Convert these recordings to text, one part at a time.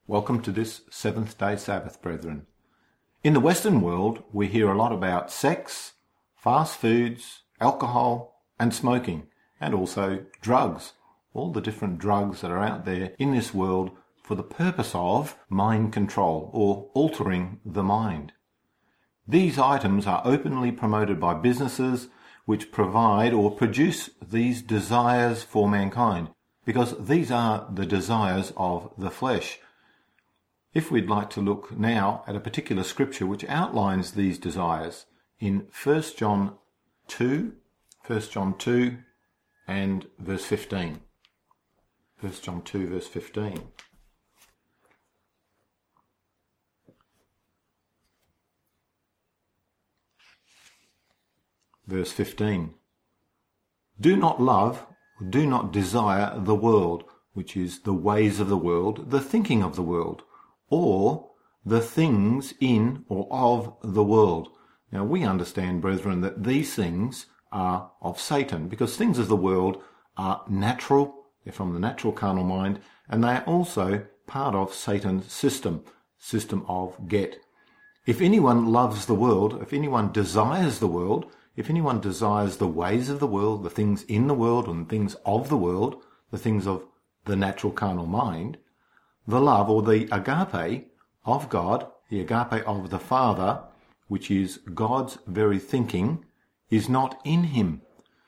Welcome to this seventh-day Sabbath, brethren. In the Western world, we hear a lot about sex, fast foods, alcohol, and smoking, and also drugs. All the different drugs that are out there in this world for the purpose of mind control or altering the mind. These items are openly promoted by businesses which provide or produce these desires for mankind, because these are the desires of the flesh. If we'd like to look now at a particular scripture which outlines these desires in 1 John 2 and verse 15. 1 John 2 verse 15. Verse 15. Do not love, do not desire the world, which is the ways of the world, the thinking of the world, or the things in or of the world. Now we understand, brethren, that these things are of Satan, because things of the world are natural, they're from the natural carnal mind, and they are also part of Satan's system of get. If anyone loves the world, if anyone desires the world, if anyone desires the ways of the world, the things in the world and things of the world, the things of the natural carnal mind, the love or the agape of God, the agape of the Father, which is God's very thinking, is not in him.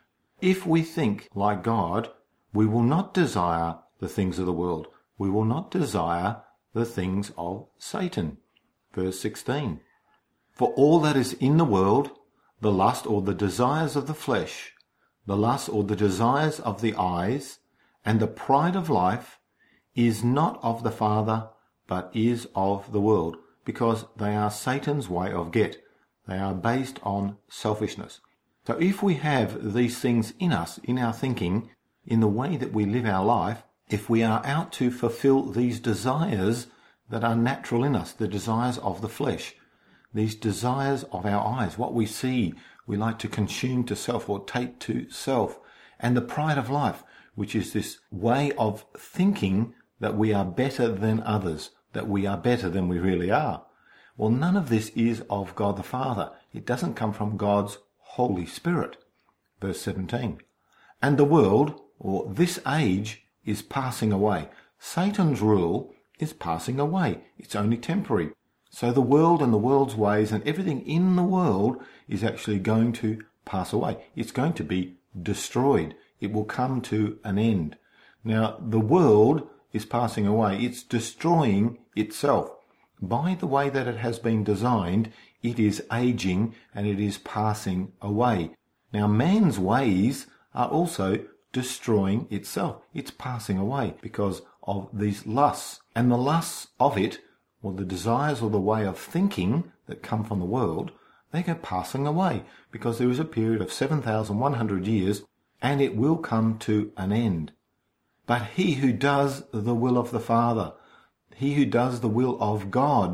If we think like God, we will not desire the things of the world. We will not desire the things of Satan. Verse 16. For all that is in the world, the lust or the desires of the flesh, the lust or the desires of the eyes, and the pride of life, is not of the Father, but is of the world, because they are Satan's way of get. They are based on selfishness. So if we have these things in us, in our thinking, in the way that we live our life, if we are out to fulfill these desires that are natural in us, the desires of the flesh, these desires of our eyes, what we see, we like to consume to self or take to self, and the pride of life, which is this way of thinking that we are better than others, that we are better than we really are. Well, none of this is of God the Father. It doesn't come from God's Holy Spirit. Verse 17. And the world, or this age, is passing away. Satan's rule is passing away. It's only temporary. So the world and the world's ways and everything in the world is actually going to pass away. It's going to be destroyed. It will come to an end. Now, the world is passing away. It's destroying itself. By the way that it has been designed, it is aging and it is passing away. Now, man's ways are also destroying itself. It's passing away because of these lusts. And the lusts of it, or the desires or the way of thinking that come from the world, they go passing away because there is a period of 7,100 years and it will come to an end. But he who does the will of the Father, he who does the will of God,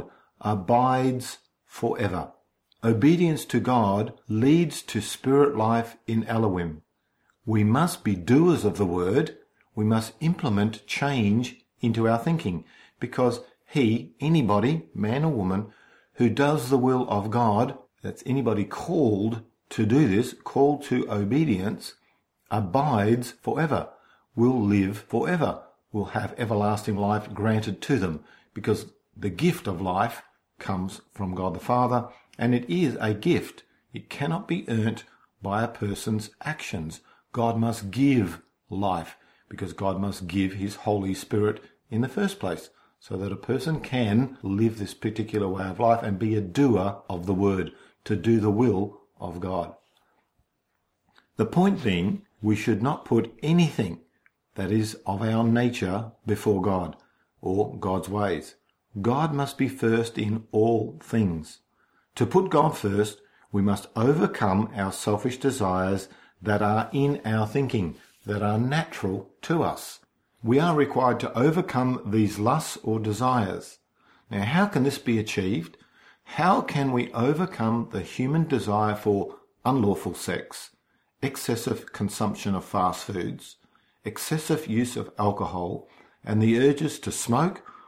abides forever. Obedience to God leads to spirit life in Elohim. We must be doers of the word. We must implement change into our thinking, because anybody, man or woman, who does the will of God, that's anybody called to do this, called to obedience, abides forever, will live forever, will have everlasting life granted to them, because the gift of life comes from God the Father, and it is a gift. It cannot be earned by a person's actions. God must give life, because God must give his Holy Spirit in the first place, so that a person can live this particular way of life and be a doer of the word, to do the will of God. The point being, we should not put anything that is of our nature before God, or God's ways. God must be first in all things. To put God first, we must overcome our selfish desires that are in our thinking, that are natural to us. We are required to overcome these lusts or desires. Now, how can this be achieved? How can we overcome the human desire for unlawful sex, excessive consumption of fast foods, excessive use of alcohol, and the urges to smoke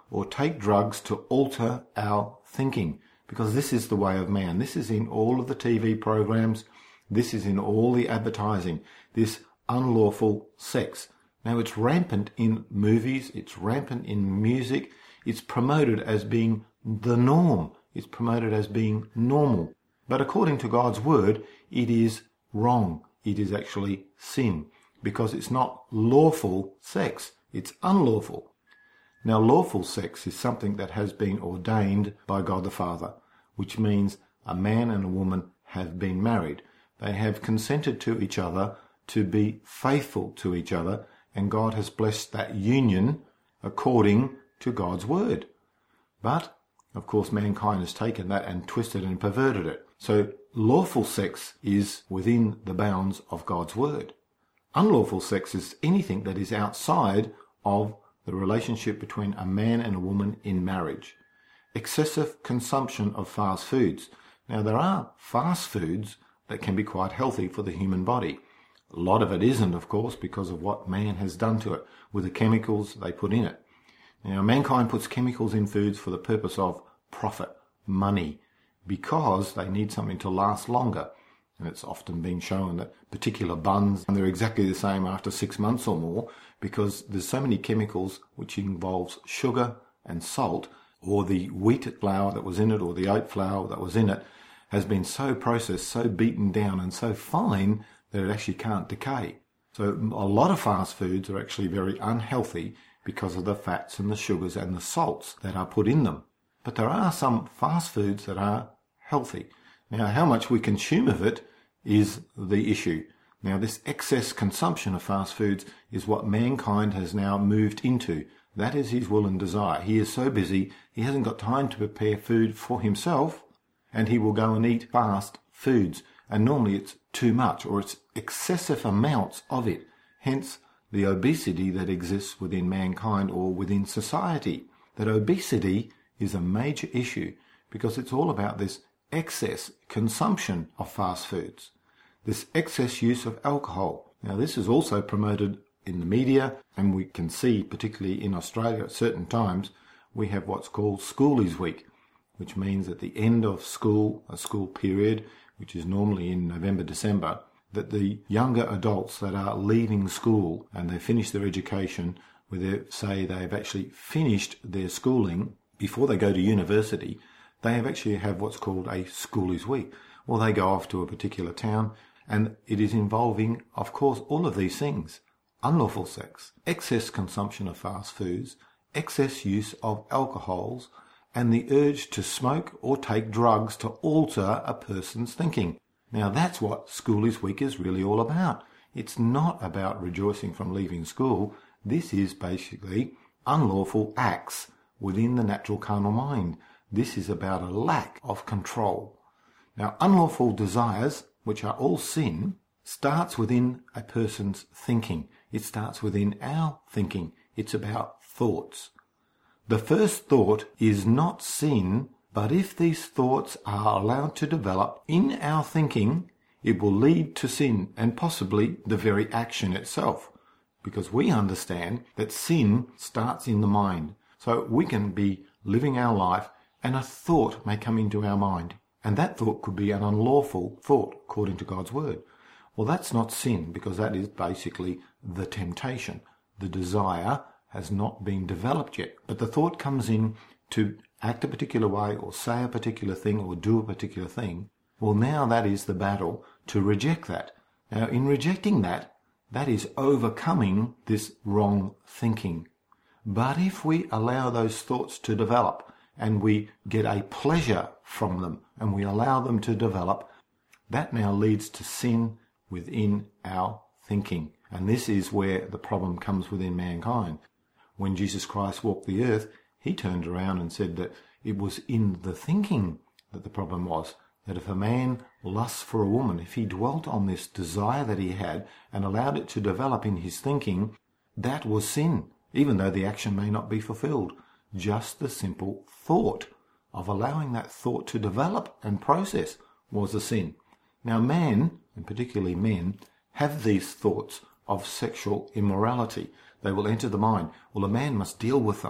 or take drugs to alter our thinking. Because this is the way of man. This is in all of the TV programs. This is in all the advertising. This unlawful sex. Now, it's rampant in movies. It's rampant in music. It's promoted as being the norm. It's promoted as being normal. But according to God's word, it is wrong. It is actually sin, because it's not lawful sex. It's unlawful. Now, lawful sex is something that has been ordained by God the Father, which means a man and a woman have been married. They have consented to each other to be faithful to each other, and God has blessed that union according to God's word. But, of course, mankind has taken that and twisted and perverted it. So, lawful sex is within the bounds of God's word. Unlawful sex is anything that is outside of the relationship between a man and a woman in marriage. Excessive consumption of fast foods. Now, there are fast foods that can be quite healthy for the human body. A lot of it isn't, of course, because of what man has done to it with the chemicals they put in it. Now, mankind puts chemicals in foods for the purpose of profit, money, because they need something to last longer. And it's often been shown that particular buns, and they're exactly the same after 6 months or more, because there's so many chemicals which involves sugar and salt, or the wheat flour that was in it, or the oat flour that was in it, has been so processed, so beaten down and so fine that it actually can't decay. So a lot of fast foods are actually very unhealthy because of the fats and the sugars and the salts that are put in them. But there are some fast foods that are healthy. Now, how much we consume of it is the issue. Now, this excess consumption of fast foods is what mankind has now moved into. That is his will and desire. He is so busy, he hasn't got time to prepare food for himself, and he will go and eat fast foods. And normally it's too much, or it's excessive amounts of it. Hence, the obesity that exists within mankind or within society. That obesity is a major issue because it's all about this excess consumption of fast foods, this excess use of alcohol. Now, this is also promoted in the media, and we can see, particularly in Australia at certain times, we have what's called Schoolies Week, which means at the end of school, a school period, which is normally in November, December, that the younger adults that are leaving school and they finish their education, where they say they've actually finished their schooling before they go to university, they have what's called a Schoolies Week. Well, they go off to a particular town, and it is involving, of course, all of these things. Unlawful sex, excess consumption of fast foods, excess use of alcohols, and the urge to smoke or take drugs to alter a person's thinking. Now, that's what Schoolies Week is really all about. It's not about rejoicing from leaving school. This is basically unlawful acts within the natural carnal mind. This is about a lack of control. Now, unlawful desires, which are all sin, starts within a person's thinking. It starts within our thinking. It's about thoughts. The first thought is not sin, but if these thoughts are allowed to develop in our thinking, it will lead to sin and possibly the very action itself. Because we understand that sin starts in the mind. So we can be living our life and a thought may come into our mind. And that thought could be an unlawful thought according to God's word. Well, that's not sin, because that is basically the temptation. The desire has not been developed yet. But the thought comes in to act a particular way or say a particular thing or do a particular thing. Well, now that is the battle to reject that. Now, in rejecting that, that is overcoming this wrong thinking. But if we allow those thoughts to develop and we get a pleasure from them and we allow them to develop, that now leads to sin within our thinking. And this is where the problem comes within mankind. When Jesus Christ walked the earth, he turned around and said that it was in the thinking that the problem was. That if a man lusts for a woman, if he dwelt on this desire that he had and allowed it to develop in his thinking, that was sin, even though the action may not be fulfilled. Just the simple thought of allowing that thought to develop and process was a sin. Now, man, and particularly men, have these thoughts of sexual immorality. They will enter the mind. Well, a man must deal with them.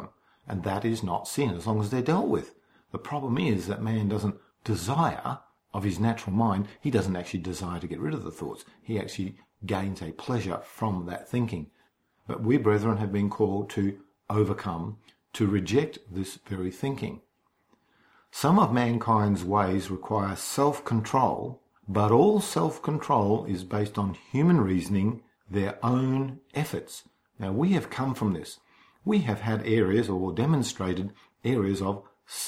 and that is not sin as long as they're dealt with. The problem is that man doesn't desire of his natural mind, he doesn't actually desire to get rid of the thoughts. He actually gains a pleasure from that thinking. But we, brethren, have been called to overcome, to reject this very thinking. Some of mankind's ways require self-control, but all self-control is based on human reasoning, their own efforts. Now, we have come from this. We have had areas or demonstrated areas of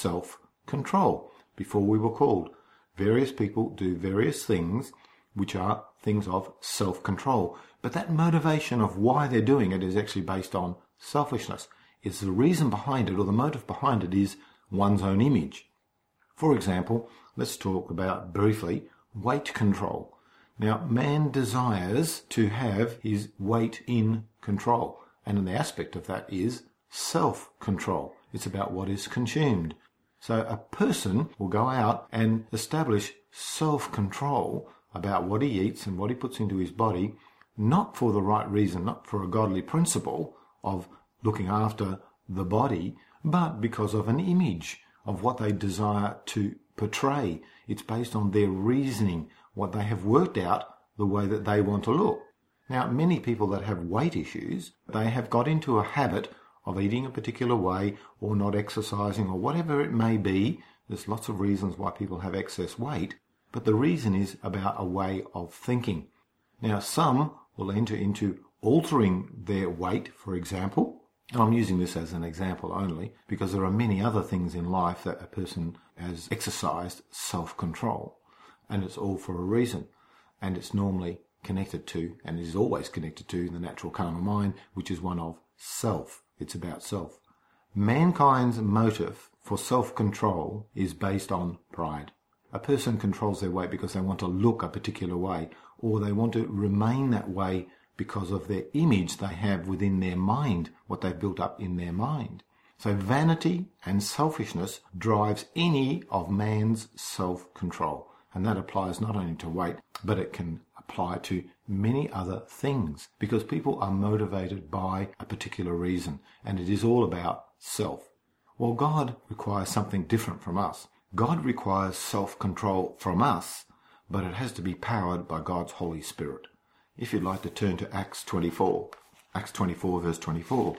self-control before we were called. Various people do various things which are things of self-control. But that motivation of why they're doing it is actually based on selfishness. It's the reason behind it, or the motive behind it, is one's own image. For example, let's talk about briefly weight control. Now, man desires to have his weight in control, and an aspect of that is self-control. It's about what is consumed. So a person will go out and establish self-control about what he eats and what he puts into his body, not for the right reason, not for a godly principle of looking after the body, but because of an image of what they desire to portray. It's based on their reasoning, what they have worked out, the way that they want to look. Now, many people that have weight issues, they have got into a habit of eating a particular way or not exercising or whatever it may be. There's lots of reasons why people have excess weight, but the reason is about a way of thinking. Now, some will enter into altering their weight, for example, and I'm using this as an example only because there are many other things in life that a person has exercised self-control, and it's all for a reason, and it's normally connected to, and is always connected to, the natural carnal mind, which is one of self. It's about self. Mankind's motive for self-control is based on pride. A person controls their weight because they want to look a particular way, or they want to remain that way because of their image they have within their mind, what they've built up in their mind. So vanity and selfishness drives any of man's self-control. And that applies not only to weight, but it can apply to many other things, because people are motivated by a particular reason, and it is all about self. Well, God requires something different from us. God requires self-control from us, but it has to be powered by God's Holy Spirit. If you'd like to turn to Acts 24, Acts 24 verse 24.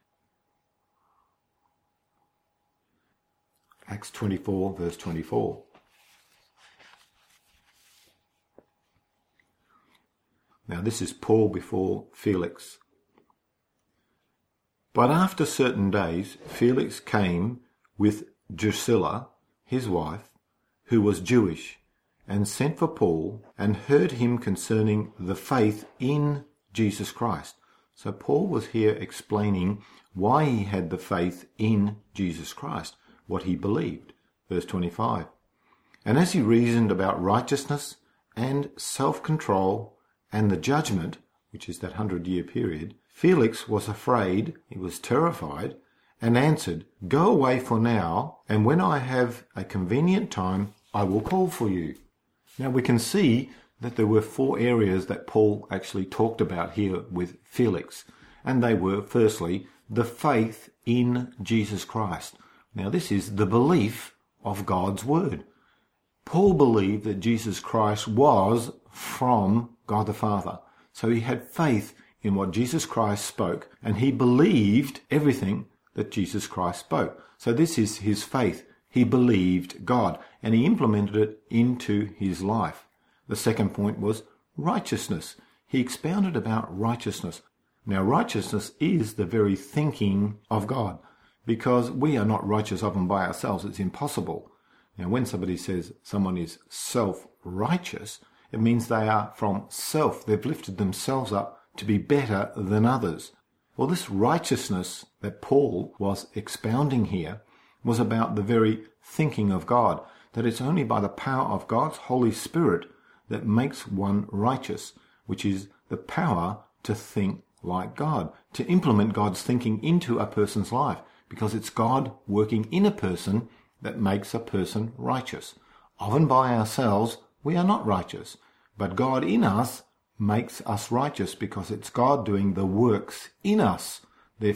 Acts 24 verse 24. Now this is Paul before Felix. But after certain days, Felix came with Drusilla, his wife, who was Jewish, and sent for Paul and heard him concerning the faith in Jesus Christ. So Paul was here explaining why he had the faith in Jesus Christ, what he believed. Verse 25. And as he reasoned about righteousness and self-control and the judgment, which is that 100-year period, Felix was afraid, he was terrified, and answered, Go away for now, and when I have a convenient time, I will call for you. Now we can see that there were 4 areas that Paul actually talked about here with Felix. And they were, firstly, the faith in Jesus Christ. Now this is the belief of God's word. Paul believed that Jesus Christ was from God the Father. So he had faith in what Jesus Christ spoke, and he believed everything that Jesus Christ spoke. So this is his faith. He believed God, and he implemented it into his life. The second point was righteousness. He expounded about righteousness. Now, righteousness is the very thinking of God, because we are not righteous of and by ourselves. It's impossible. Now, when somebody says someone is self-righteous, it means they are from self. They've lifted themselves up to be better than others. Well, this righteousness that Paul was expounding here was about the very thinking of God, that it's only by the power of God's Holy Spirit that makes one righteous, which is the power to think like God, to implement God's thinking into a person's life, because it's God working in a person that makes a person righteous. Of and by ourselves, we are not righteous, but God in us makes us righteous, because it's God doing the works in us. Therefore,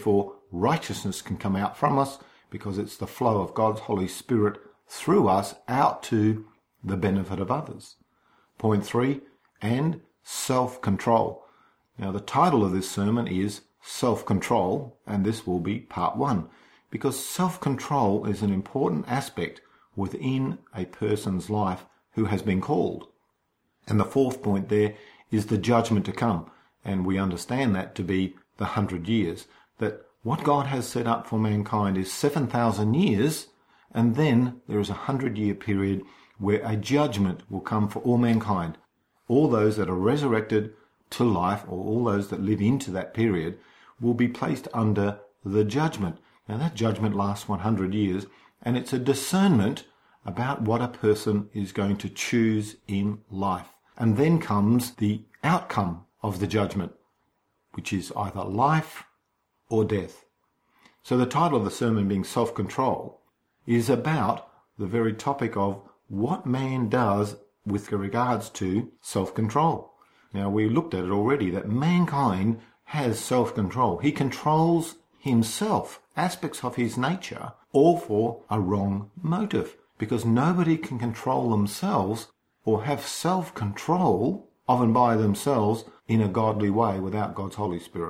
righteousness can come out from us, because it's the flow of God's Holy Spirit through us out to the benefit of others. Point 3, and self-control. Now the title of this sermon is Self-Control, and this will be part 1, because self-control is an important aspect within a person's life who has been called. And the 4th point there is the judgment to come, and we understand that to be the 100 years, that what God has set up for mankind is 7,000 years, and then there is a 100-year period where a judgment will come for all mankind. All those that are resurrected to life, or all those that live into that period, will be placed under the judgment. Now that judgment lasts 100 years, and it's a discernment about what a person is going to choose in life. And then comes the outcome of the judgment, which is either life or death. So the title of the sermon, being Self-Control, is about the very topic of what man does with regards to self-control. Now, we looked at it already, that mankind has self-control. He controls himself, aspects of his nature, all for a wrong motive, because nobody can control themselves or have self-control of and by themselves in a godly way without God's Holy Spirit.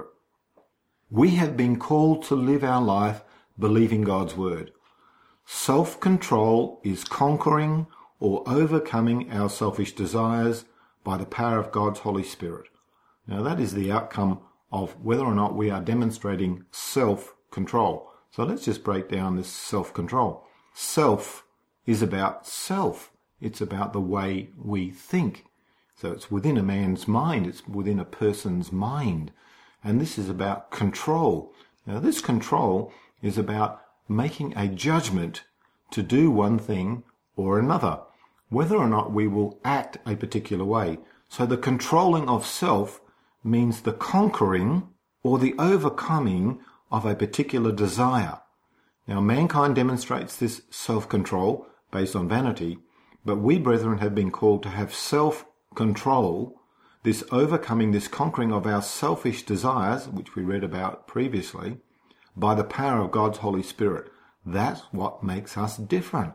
We have been called to live our life believing God's word. Self-control is conquering or overcoming our selfish desires by the power of God's Holy Spirit. Now that is the outcome of whether or not we are demonstrating self-control. So let's just break down this self-control. Self is about self. It's about the way we think. So it's within a man's mind. It's within a person's mind. And this is about control. Now this control is about making a judgment to do one thing or another, whether or not we will act a particular way. So the controlling of self means the conquering or the overcoming of a particular desire. Now mankind demonstrates this self-control based on vanity, but we, brethren, have been called to have self-control, this overcoming, this conquering of our selfish desires, which we read about previously, by the power of God's Holy Spirit. That's what makes us different.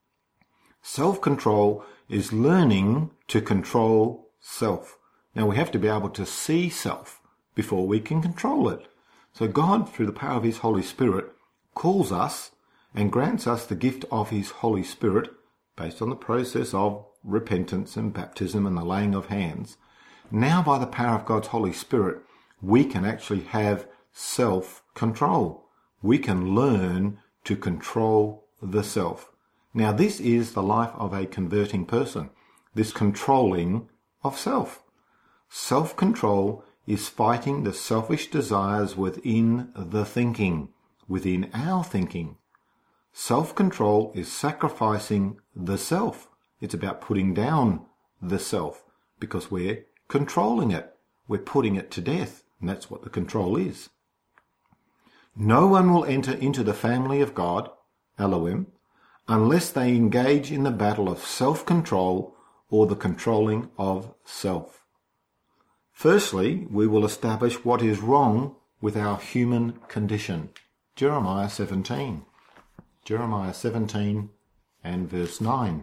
Self-control is learning to control self. Now we have to be able to see self before we can control it. So God, through the power of his Holy Spirit, calls us and grants us the gift of his Holy Spirit based on the process of repentance and baptism and the laying of hands. Now by the power of God's Holy Spirit, we can actually have self-control. We can learn to control the self. Now this is the life of a converting person, this controlling of self. Self-control is fighting the selfish desires within the thinking, within our thinking. Self-control is sacrificing the self. It's about putting down the self because we're controlling it. We're putting it to death, and that's what the control is. No one will enter into the family of God, Elohim, unless they engage in the battle of self-control or the controlling of self. Firstly, we will establish what is wrong with our human condition. Jeremiah 17. Jeremiah 17 and verse 9.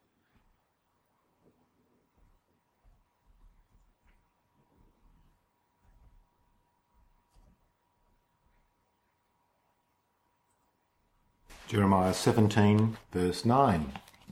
Jeremiah 17 verse 9.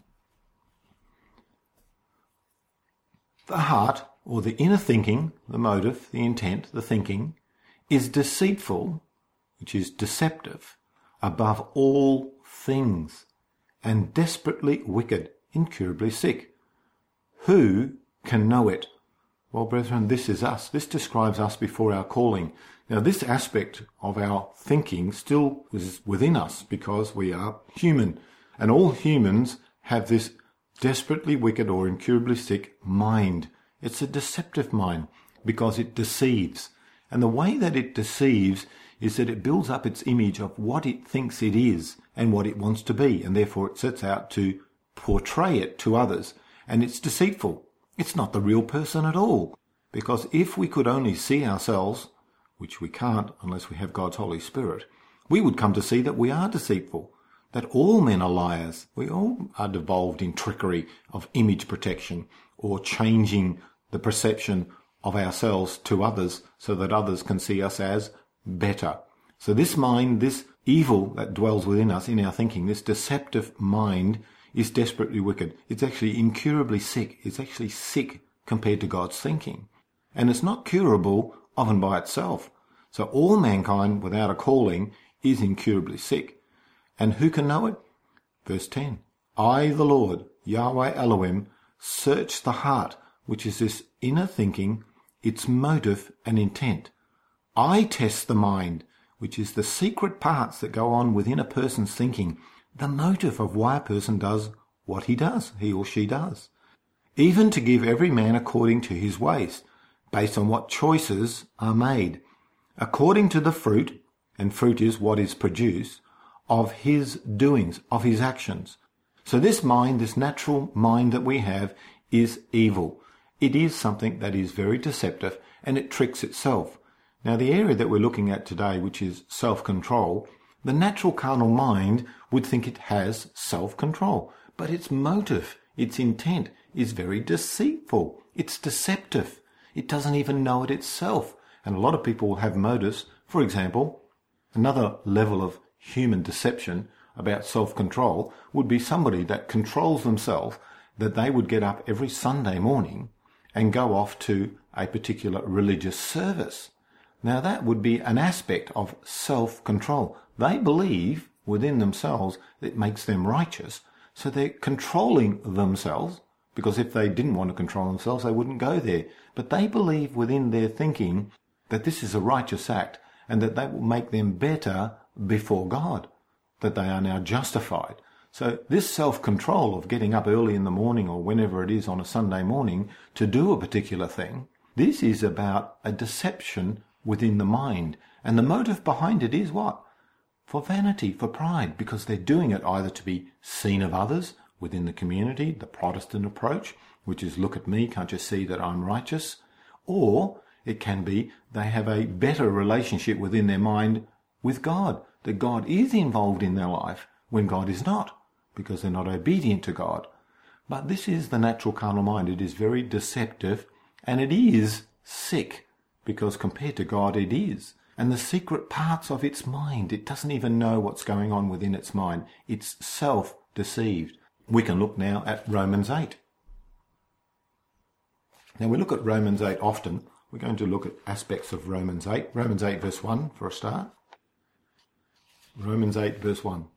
The heart, or the inner thinking, the motive, the intent, the thinking, is deceitful, which is deceptive, above all things, and desperately wicked, incurably sick. Who can know it? Well, brethren, this is us. This describes us before our calling. Now, this aspect of our thinking still is within us because we are human. And all humans have this desperately wicked or incurably sick mind. It's a deceptive mind because it deceives. And the way that it deceives is that it builds up its image of what it thinks it is and what it wants to be. And therefore it sets out to portray it to others. And it's deceitful. It's not the real person at all. Because if we could only see ourselves, which we can't unless we have God's Holy Spirit, we would come to see that we are deceitful, that all men are liars. We all are devolved in trickery of image protection or changing the perception of ourselves to others so that others can see us as better. So this mind, this evil that dwells within us in our thinking, this deceptive mind is desperately wicked. It's actually incurably sick. It's actually sick compared to God's thinking. And it's not curable often by itself. So all mankind without a calling is incurably sick. And who can know it? Verse 10. I, the Lord, Yahweh Elohim, search the heart, which is this inner thinking, its motive and intent. I test the mind, which is the secret parts that go on within a person's thinking, the motive of why a person does what he does, he or she does. Even to give every man according to his ways, based on what choices are made, according to the fruit, and fruit is what is produced, of his doings, of his actions. So this mind, this natural mind that we have, is evil. It is something that is very deceptive, and it tricks itself. Now, the area that we're looking at today, which is self-control, the natural carnal mind would think it has self-control, but its motive, its intent, is very deceitful. It's deceptive. It doesn't even know it itself. And a lot of people have motives. For example, another level of human deception about self-control would be somebody that controls themselves, that they would get up every Sunday morning and go off to a particular religious service. Now that would be an aspect of self-control. They believe within themselves it makes them righteous, so they're controlling themselves, because if they didn't want to control themselves, they wouldn't go there. But they believe within their thinking that this is a righteous act and that that will make them better before God, that they are now justified. So this self-control of getting up early in the morning or whenever it is on a Sunday morning to do a particular thing, this is about a deception within the mind. And the motive behind it is what? For vanity, for pride, because they're doing it either to be seen of others within the community, the Protestant approach, which is look at me, can't you see that I'm righteous? Or it can be they have a better relationship within their mind with God, that God is involved in their life when God is not, because they're not obedient to God. But this is the natural carnal mind. It is very deceptive, and it is sick, because compared to God it is. And the secret parts of its mind, it doesn't even know what's going on within its mind. It's self-deceived. We can look now at Romans 8. Now we look at Romans 8 often. We're going to look at aspects of Romans 8. Romans 8 verse 1 for a start. Romans 8 verse 1.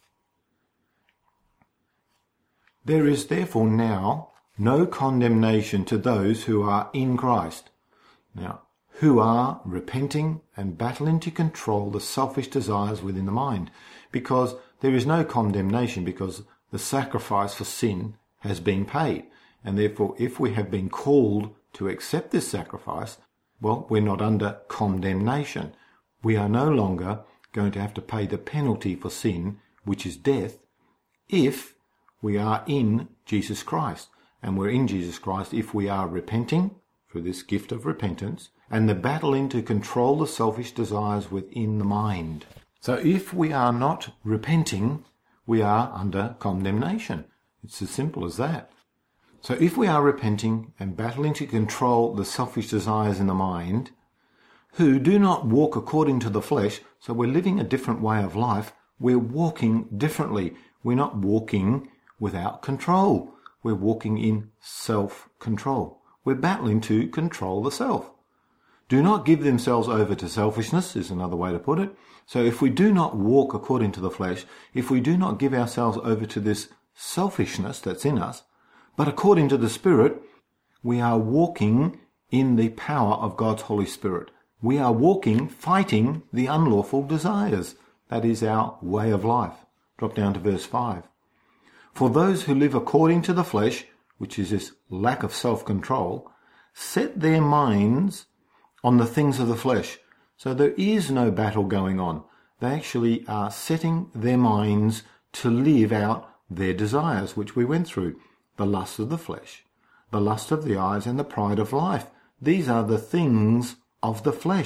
There is therefore now no condemnation to those who are in Christ. Now, who are repenting and battling to control the selfish desires within the mind, because there is no condemnation, because the sacrifice for sin has been paid. And therefore, if we have been called to accept this sacrifice, well, we're not under condemnation. We are no longer going to have to pay the penalty for sin, which is death, if we are in Jesus Christ. And we're in Jesus Christ if we are repenting through this gift of repentance, and the battling to control the selfish desires within the mind. So if we are not repenting, we are under condemnation. It's as simple as that. So if we are repenting and battling to control the selfish desires in the mind, who do not walk according to the flesh, so we're living a different way of life, we're walking differently. We're not walking without control. We're walking in self-control. We're battling to control the self. Do not give themselves over to selfishness is another way to put it. So if we do not walk according to the flesh, if we do not give ourselves over to this selfishness that's in us, but according to the Spirit, we are walking in the power of God's Holy Spirit. We are walking, fighting the unlawful desires. That is our way of life. Drop down to verse 5. For those who live according to the flesh, which is this lack of self-control, set their minds on the things of the flesh. So there is no battle going on. They actually are setting their minds to live out their desires, which we went through. The lust of the flesh, the lust of the eyes, and the pride of life. These are the things of the flesh.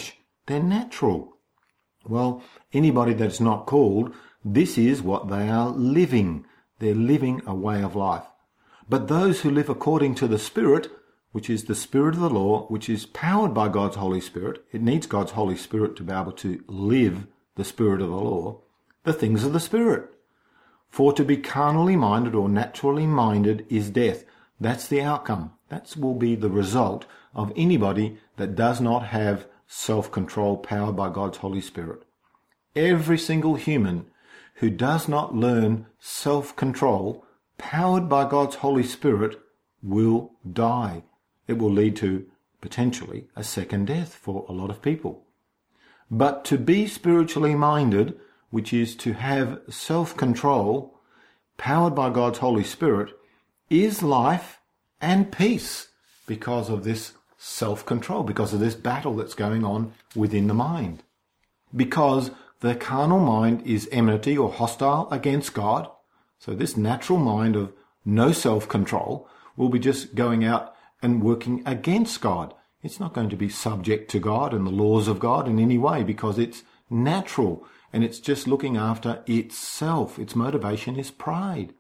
They're natural. Well, anybody that's not called, this is what they are living. They're living a way of life. But those who live according to the Spirit, which is the Spirit of the law, which is powered by God's Holy Spirit, it needs God's Holy Spirit to be able to live the Spirit of the law, the things of the Spirit. For to be carnally minded or naturally minded is death. That's the outcome. That will be the result of anybody that does not have self-control powered by God's Holy Spirit. Every single human who does not learn self-control powered by God's Holy Spirit will die. It will lead to, potentially, a second death for a lot of people. But to be spiritually minded, which is to have self-control powered by God's Holy Spirit, is life and peace because of this self-control, because of this battle that's going on within the mind. Because the carnal mind is enmity or hostile against God, so this natural mind of no self-control will be just going out and working against God. It's not going to be subject to God and the laws of God in any way because it's natural and it's just looking after itself. Its motivation is pride.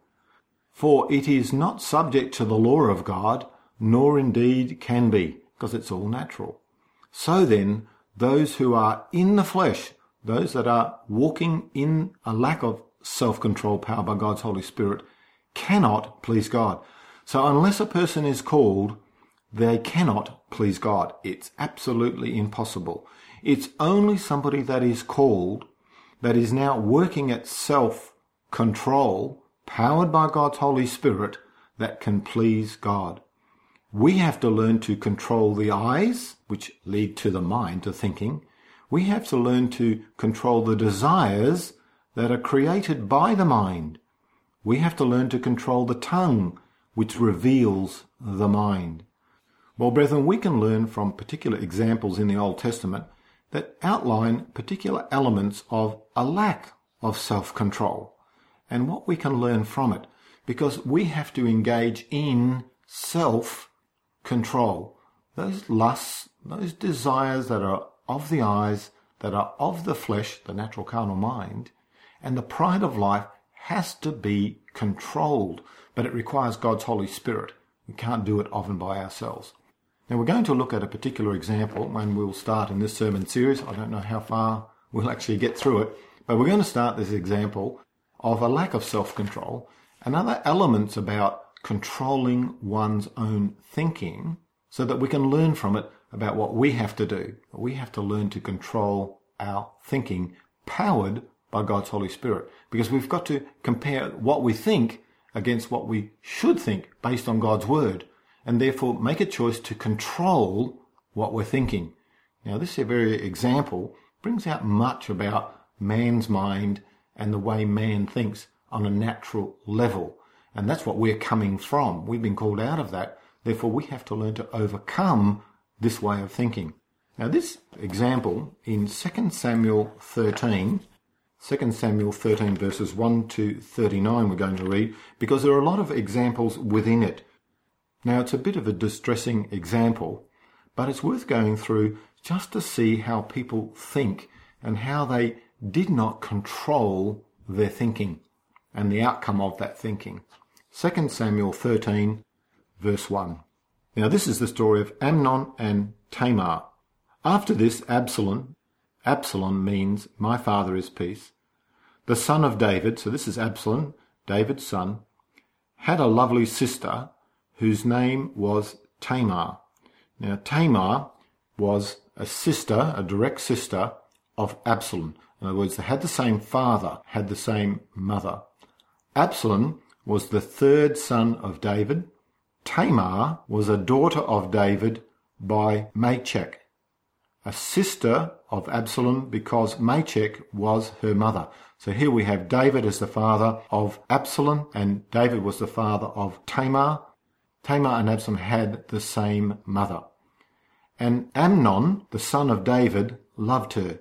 For it is not subject to the law of God, nor indeed can be, because it's all natural. So then, those who are in the flesh, those that are walking in a lack of self-control powered by God's Holy Spirit, cannot please God. So unless a person is called, they cannot please God. It's absolutely impossible. It's only somebody that is called, that is now working at self-control, powered by God's Holy Spirit, that can please God. We have to learn to control the eyes, which lead to the mind, to thinking. We have to learn to control the desires that are created by the mind. We have to learn to control the tongue, which reveals the mind. Well, brethren, we can learn from particular examples in the Old Testament that outline particular elements of a lack of self-control and what we can learn from it, because we have to engage in self-control. Those lusts, those desires that are of the eyes, that are of the flesh, the natural carnal mind, and the pride of life has to be controlled, but it requires God's Holy Spirit. We can't do it often by ourselves. Now we're going to look at a particular example when we'll start in this sermon series. I don't know how far we'll actually get through it, but we're going to start this example of a lack of self-control and other elements about controlling one's own thinking so that we can learn from it about what we have to do. We have to learn to control our thinking powered by God's Holy Spirit, because we've got to compare what we think against what we should think based on God's Word, and therefore make a choice to control what we're thinking. Now, this very example brings out much about man's mind and the way man thinks on a natural level, and that's what we're coming from. We've been called out of that. Therefore, we have to learn to overcome this way of thinking. Now, this example in 2 Samuel 13 verses 1 to 39 we're going to read, because there are a lot of examples within it. Now, it's a bit of a distressing example, but it's worth going through just to see how people think and how they did not control their thinking and the outcome of that thinking. 2 Samuel 13 verse 1. Now, this is the story of Amnon and Tamar. After this, Absalom means my father is peace, the son of David, so this is Absalom, David's son, had a lovely sister whose name was Tamar. Now, Tamar was a sister, a direct sister of Absalom. In other words, they had the same father, had the same mother. Absalom was the third son of David. Tamar was a daughter of David by Machach, a sister of Absalom, because Machach was her mother. So here we have David as the father of Absalom, and David was the father of Tamar. Tamar and Absalom had the same mother. And Amnon, the son of David, loved her.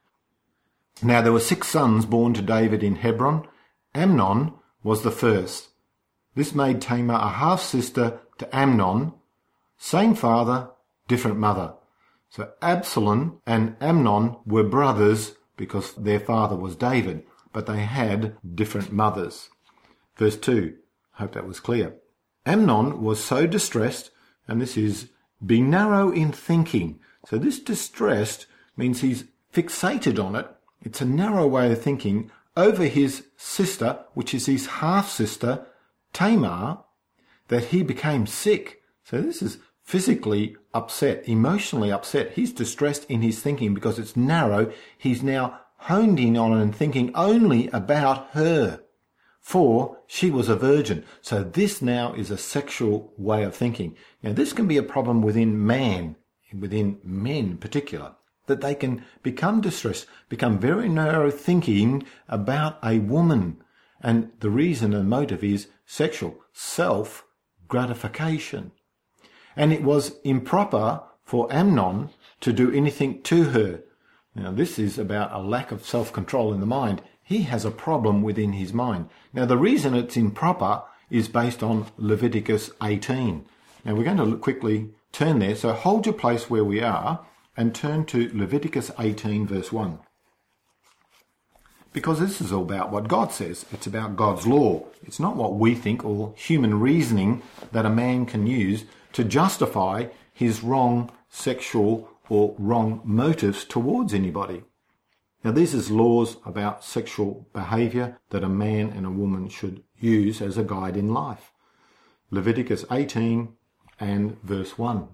Now there were 6 sons born to David in Hebron. Amnon was the first. This made Tamar a half-sister to Amnon, same father, different mother. So Absalom and Amnon were brothers because their father was David, but they had different mothers. Verse 2, hope that was clear. Amnon was so distressed, and this is be narrow in thinking. So this distressed means he's fixated on it. It's a narrow way of thinking over his sister, which is his half-sister, Tamar, that he became sick. So this is physically upset, emotionally upset. He's distressed in his thinking because it's narrow. He's now honed in on and thinking only about her, for she was a virgin. So this now is a sexual way of thinking. Now this can be a problem within men in particular, that they can become distressed, become very narrow thinking about a woman. And the reason and motive is sexual, self-gratification. And it was improper for Amnon to do anything to her. Now this is about a lack of self-control in the mind. He has a problem within his mind. Now the reason it's improper is based on Leviticus 18. Now we're going to quickly turn there. So hold your place where we are and turn to Leviticus 18 verse 1. Because this is all about what God says. It's about God's law. It's not what we think or human reasoning that a man can use to justify his wrong sexual or wrong motives towards anybody. Now this is laws about sexual behaviour that a man and a woman should use as a guide in life. Leviticus 18 and verse 1.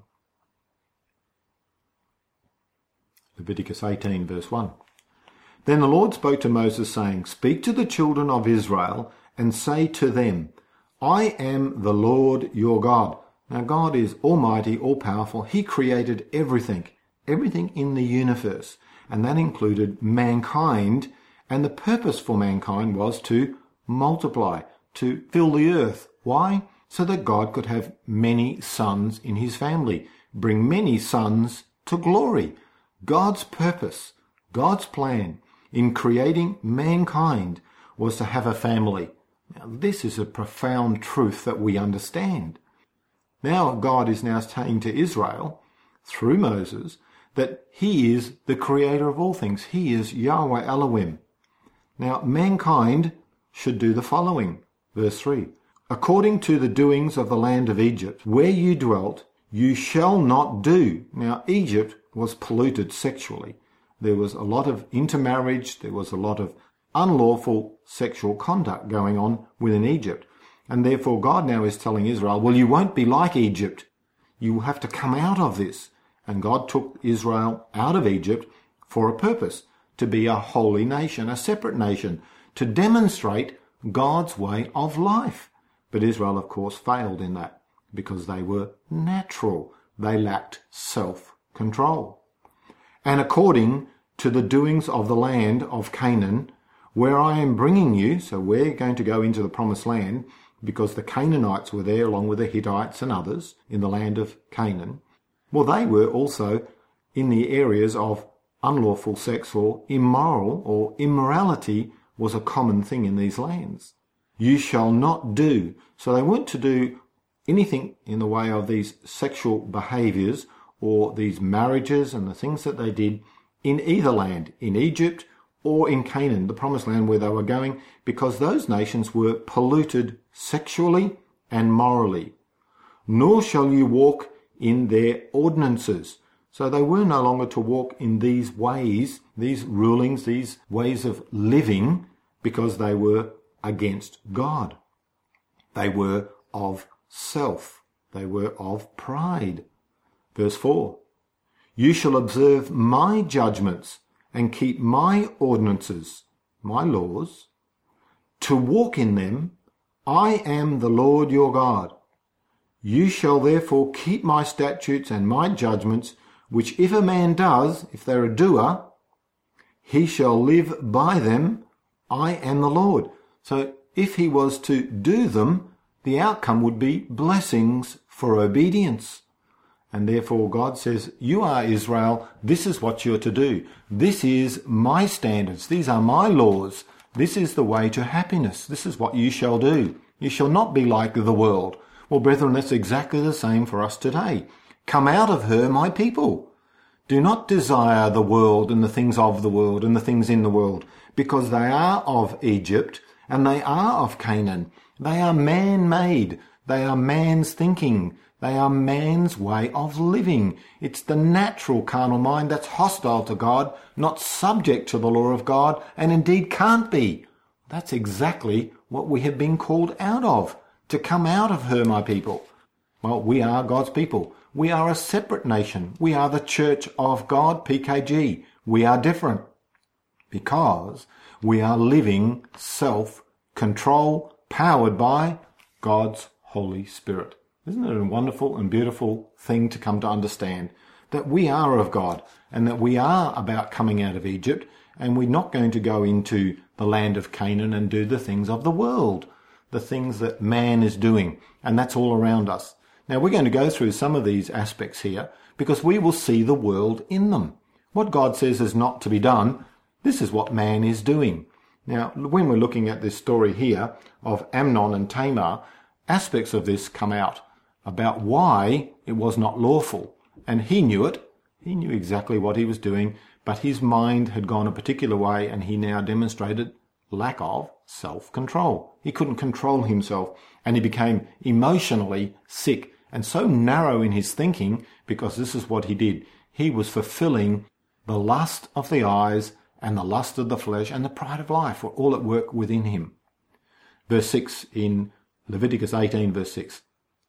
Leviticus 18 verse 1. Then the Lord spoke to Moses, saying, Speak to the children of Israel and say to them, I am the Lord your God. Now God is almighty, all-powerful. He created everything in the universe, and that included mankind, and the purpose for mankind was to multiply, to fill the earth. Why? So that God could have many sons in his family, bring many sons to glory. God's purpose, God's plan in creating mankind was to have a family. Now, this is a profound truth that we understand. Now God is now saying to Israel, through Moses, that he is the creator of all things. He is Yahweh Elohim. Now mankind should do the following. Verse 3. According to the doings of the land of Egypt, where you dwelt, you shall not do. Now Egypt was polluted sexually. There was a lot of intermarriage. There was a lot of unlawful sexual conduct going on within Egypt. And therefore God now is telling Israel, well, you won't be like Egypt. You will have to come out of this. And God took Israel out of Egypt for a purpose, to be a holy nation, a separate nation, to demonstrate God's way of life. But Israel, of course, failed in that because they were natural. They lacked self-control. And according to the doings of the land of Canaan, where I am bringing you, so we're going to go into the promised land because the Canaanites were there along with the Hittites and others in the land of Canaan. Well, they were also in the areas of unlawful sex or immoral or immorality was a common thing in these lands. You shall not do. So they weren't to do anything in the way of these sexual behaviours or these marriages and the things that they did in either land, in Egypt or in Canaan, the promised land where they were going, because those nations were polluted sexually and morally. Nor shall you walk in their ordinances. So they were no longer to walk in these ways, these rulings, these ways of living, because they were against God. They were of self. They were of pride. Verse 4. You shall observe my judgments and keep my ordinances, my laws, to walk in them. I am the Lord your God. You shall therefore keep my statutes and my judgments, which if a man does, if they're a doer, he shall live by them. I am the Lord. So if he was to do them, the outcome would be blessings for obedience. And therefore God says, you are Israel, this is what you're to do. This is my standards. These are my laws. This is the way to happiness. This is what you shall do. You shall not be like the world. Well, brethren, that's exactly the same for us today. Come out of her, my people. Do not desire the world and the things of the world and the things in the world, because they are of Egypt and they are of Canaan. They are man-made. They are man's thinking. They are man's way of living. It's the natural carnal mind that's hostile to God, not subject to the law of God, and indeed can't be. That's exactly what we have been called out of, to come out of her, my people. Well, we are God's people. We are a separate nation. We are the Church of God, PKG. We are different because we are living self-control powered by God's Holy Spirit. Isn't it a wonderful and beautiful thing to come to understand that we are of God and that we are about coming out of Egypt, and we're not going to go into the land of Canaan and do the things of the world, the things that man is doing, and that's all around us. Now, we're going to go through some of these aspects here because we will see the world in them. What God says is not to be done, this is what man is doing. Now, when we're looking at this story here of Amnon and Tamar, aspects of this come out about why it was not lawful. And he knew it. He knew exactly what he was doing, but his mind had gone a particular way, and he now demonstrated lack of self-control. He couldn't control himself, and he became emotionally sick and so narrow in his thinking because this is what he did. He was fulfilling the lust of the eyes and the lust of the flesh and the pride of life were all at work within him. Verse 6 in Leviticus 18, verse 6.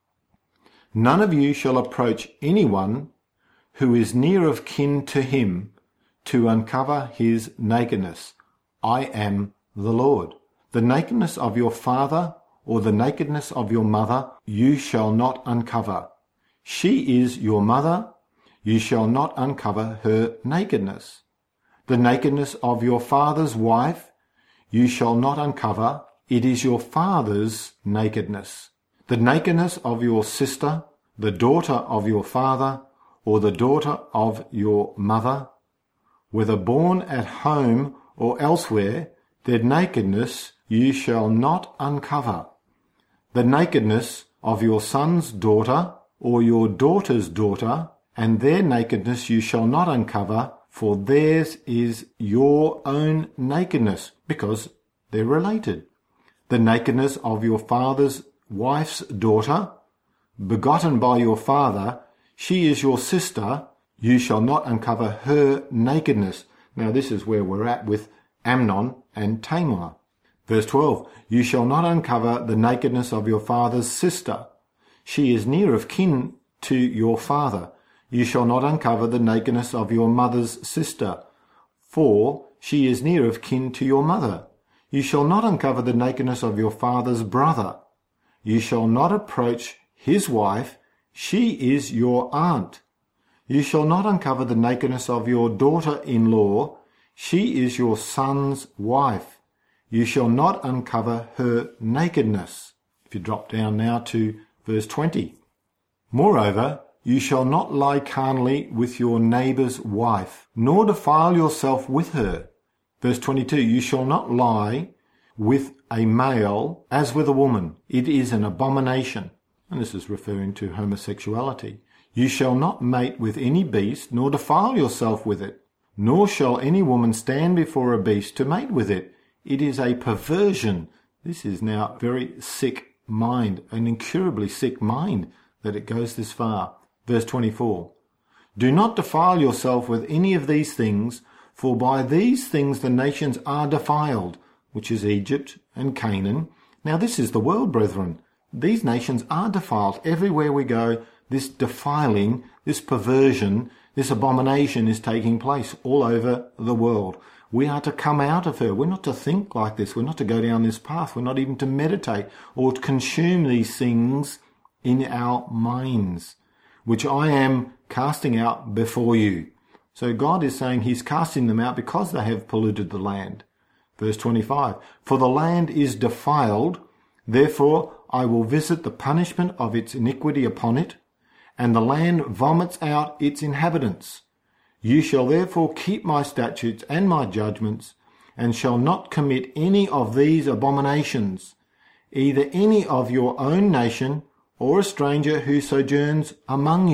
None of you shall approach anyone who is near of kin to him to uncover his nakedness. I am the Lord. The nakedness of your father or the nakedness of your mother you shall not uncover. She is your mother. You shall not uncover her nakedness. The nakedness of your father's wife you shall not uncover. It is your father's nakedness. The nakedness of your sister, the daughter of your father, or the daughter of your mother, whether born at home or elsewhere, their nakedness you shall not uncover. The nakedness of your son's daughter, or your daughter's daughter, and their nakedness you shall not uncover, for theirs is your own nakedness, because they're related. The nakedness of your father's wife's daughter, begotten by your father, she is your sister, you shall not uncover her nakedness. Now this is where we're at with Amnon and Tamar. Verse 12, you shall not uncover the nakedness of your father's sister. She is near of kin to your father. You shall not uncover the nakedness of your mother's sister, for she is near of kin to your mother. You shall not uncover the nakedness of your father's brother. You shall not approach his wife. She is your aunt. You shall not uncover the nakedness of your daughter-in-law. She is your son's wife. You shall not uncover her nakedness. If you drop down now to verse 20. Moreover, you shall not lie carnally with your neighbour's wife, nor defile yourself with her. Verse 22, you shall not lie with a male as with a woman. It is an abomination. And this is referring to homosexuality. You shall not mate with any beast, nor defile yourself with it. Nor shall any woman stand before a beast to mate with it. It is a perversion. This is now very sick mind, an incurably sick mind that it goes this far. Verse 24, do not defile yourself with any of these things, for by these things the nations are defiled, which is Egypt and Canaan. Now this is the world, brethren. These nations are defiled. Everywhere we go, this defiling, this perversion, this abomination is taking place all over the world. We are to come out of her. We're not to think like this. We're not to go down this path. We're not even to meditate or to consume these things in our minds, which I am casting out before you. So God is saying he's casting them out because they have polluted the land. Verse 25, for the land is defiled, therefore I will visit the punishment of its iniquity upon it, and the land vomits out its inhabitants. You shall therefore keep my statutes and my judgments, and shall not commit any of these abominations, either any of your own nation or a stranger who sojourns among you.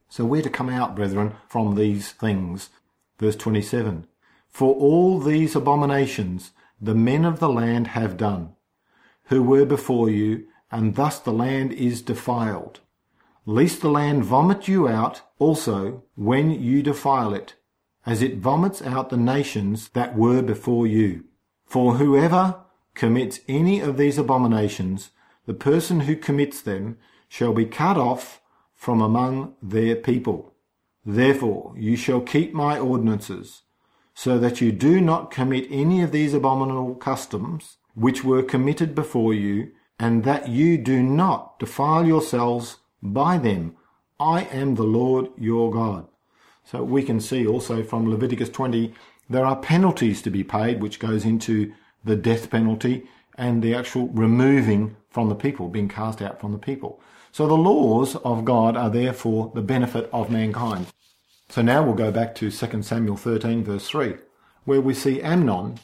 So we're to come out, brethren, from these things. Verse 27. For all these abominations the men of the land have done, who were before you, and thus the land is defiled. Lest the land vomit you out also when you defile it, as it vomits out the nations that were before you. For whoever commits any of these abominations, the person who commits them shall be cut off from among their people. Therefore you shall keep my ordinances, so that you do not commit any of these abominable customs which were committed before you, and that you do not defile yourselves by them. I am the Lord your God. So we can see also from Leviticus 20, there are penalties to be paid, which goes into the death penalty and the actual removing from the people, being cast out from the people. So the laws of God are there for the benefit of mankind. So now we'll go back to 2 Samuel 13 verse 3, where we see Amnon,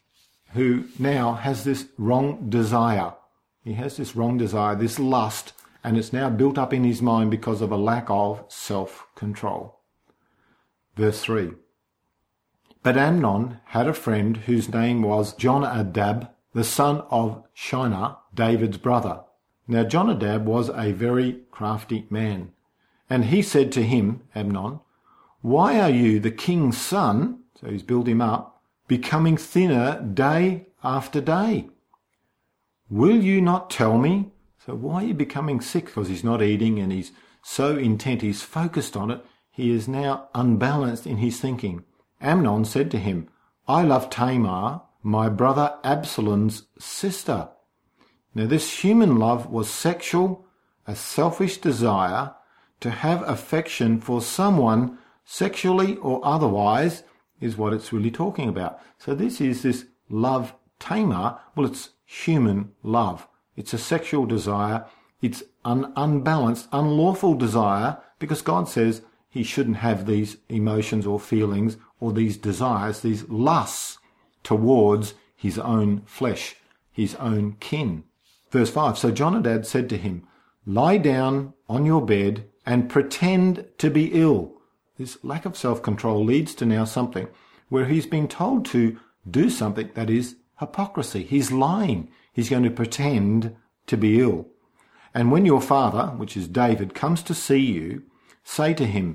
who now has this wrong desire. He has this wrong desire, this lust, and it's now built up in his mind because of a lack of self-control. Verse 3. But Amnon had a friend whose name was Jonadab, the son of Shinar, David's brother. Now Jonadab was a very crafty man, and he said to him, Amnon, why are you, the king's son, so he's built him up, becoming thinner day after day? Will you not tell me? So why are you becoming sick? Because he's not eating and he's so intent, he's focused on it, he is now unbalanced in his thinking. Amnon said to him, I love Tamar, my brother Absalom's sister. Now this human love was sexual, a selfish desire to have affection for someone sexually or otherwise is what it's really talking about. So this is this love Tamar. Well, it's human love. It's a sexual desire. It's an unbalanced, unlawful desire because God says he shouldn't have these emotions or feelings or these desires, these lusts towards his own flesh, his own kin. Verse 5, so Jonadab said to him, lie down on your bed and pretend to be ill. This lack of self-control leads to now something where he's been told to do something that is hypocrisy. He's lying. He's going to pretend to be ill. And when your father, which is David, comes to see you, say to him,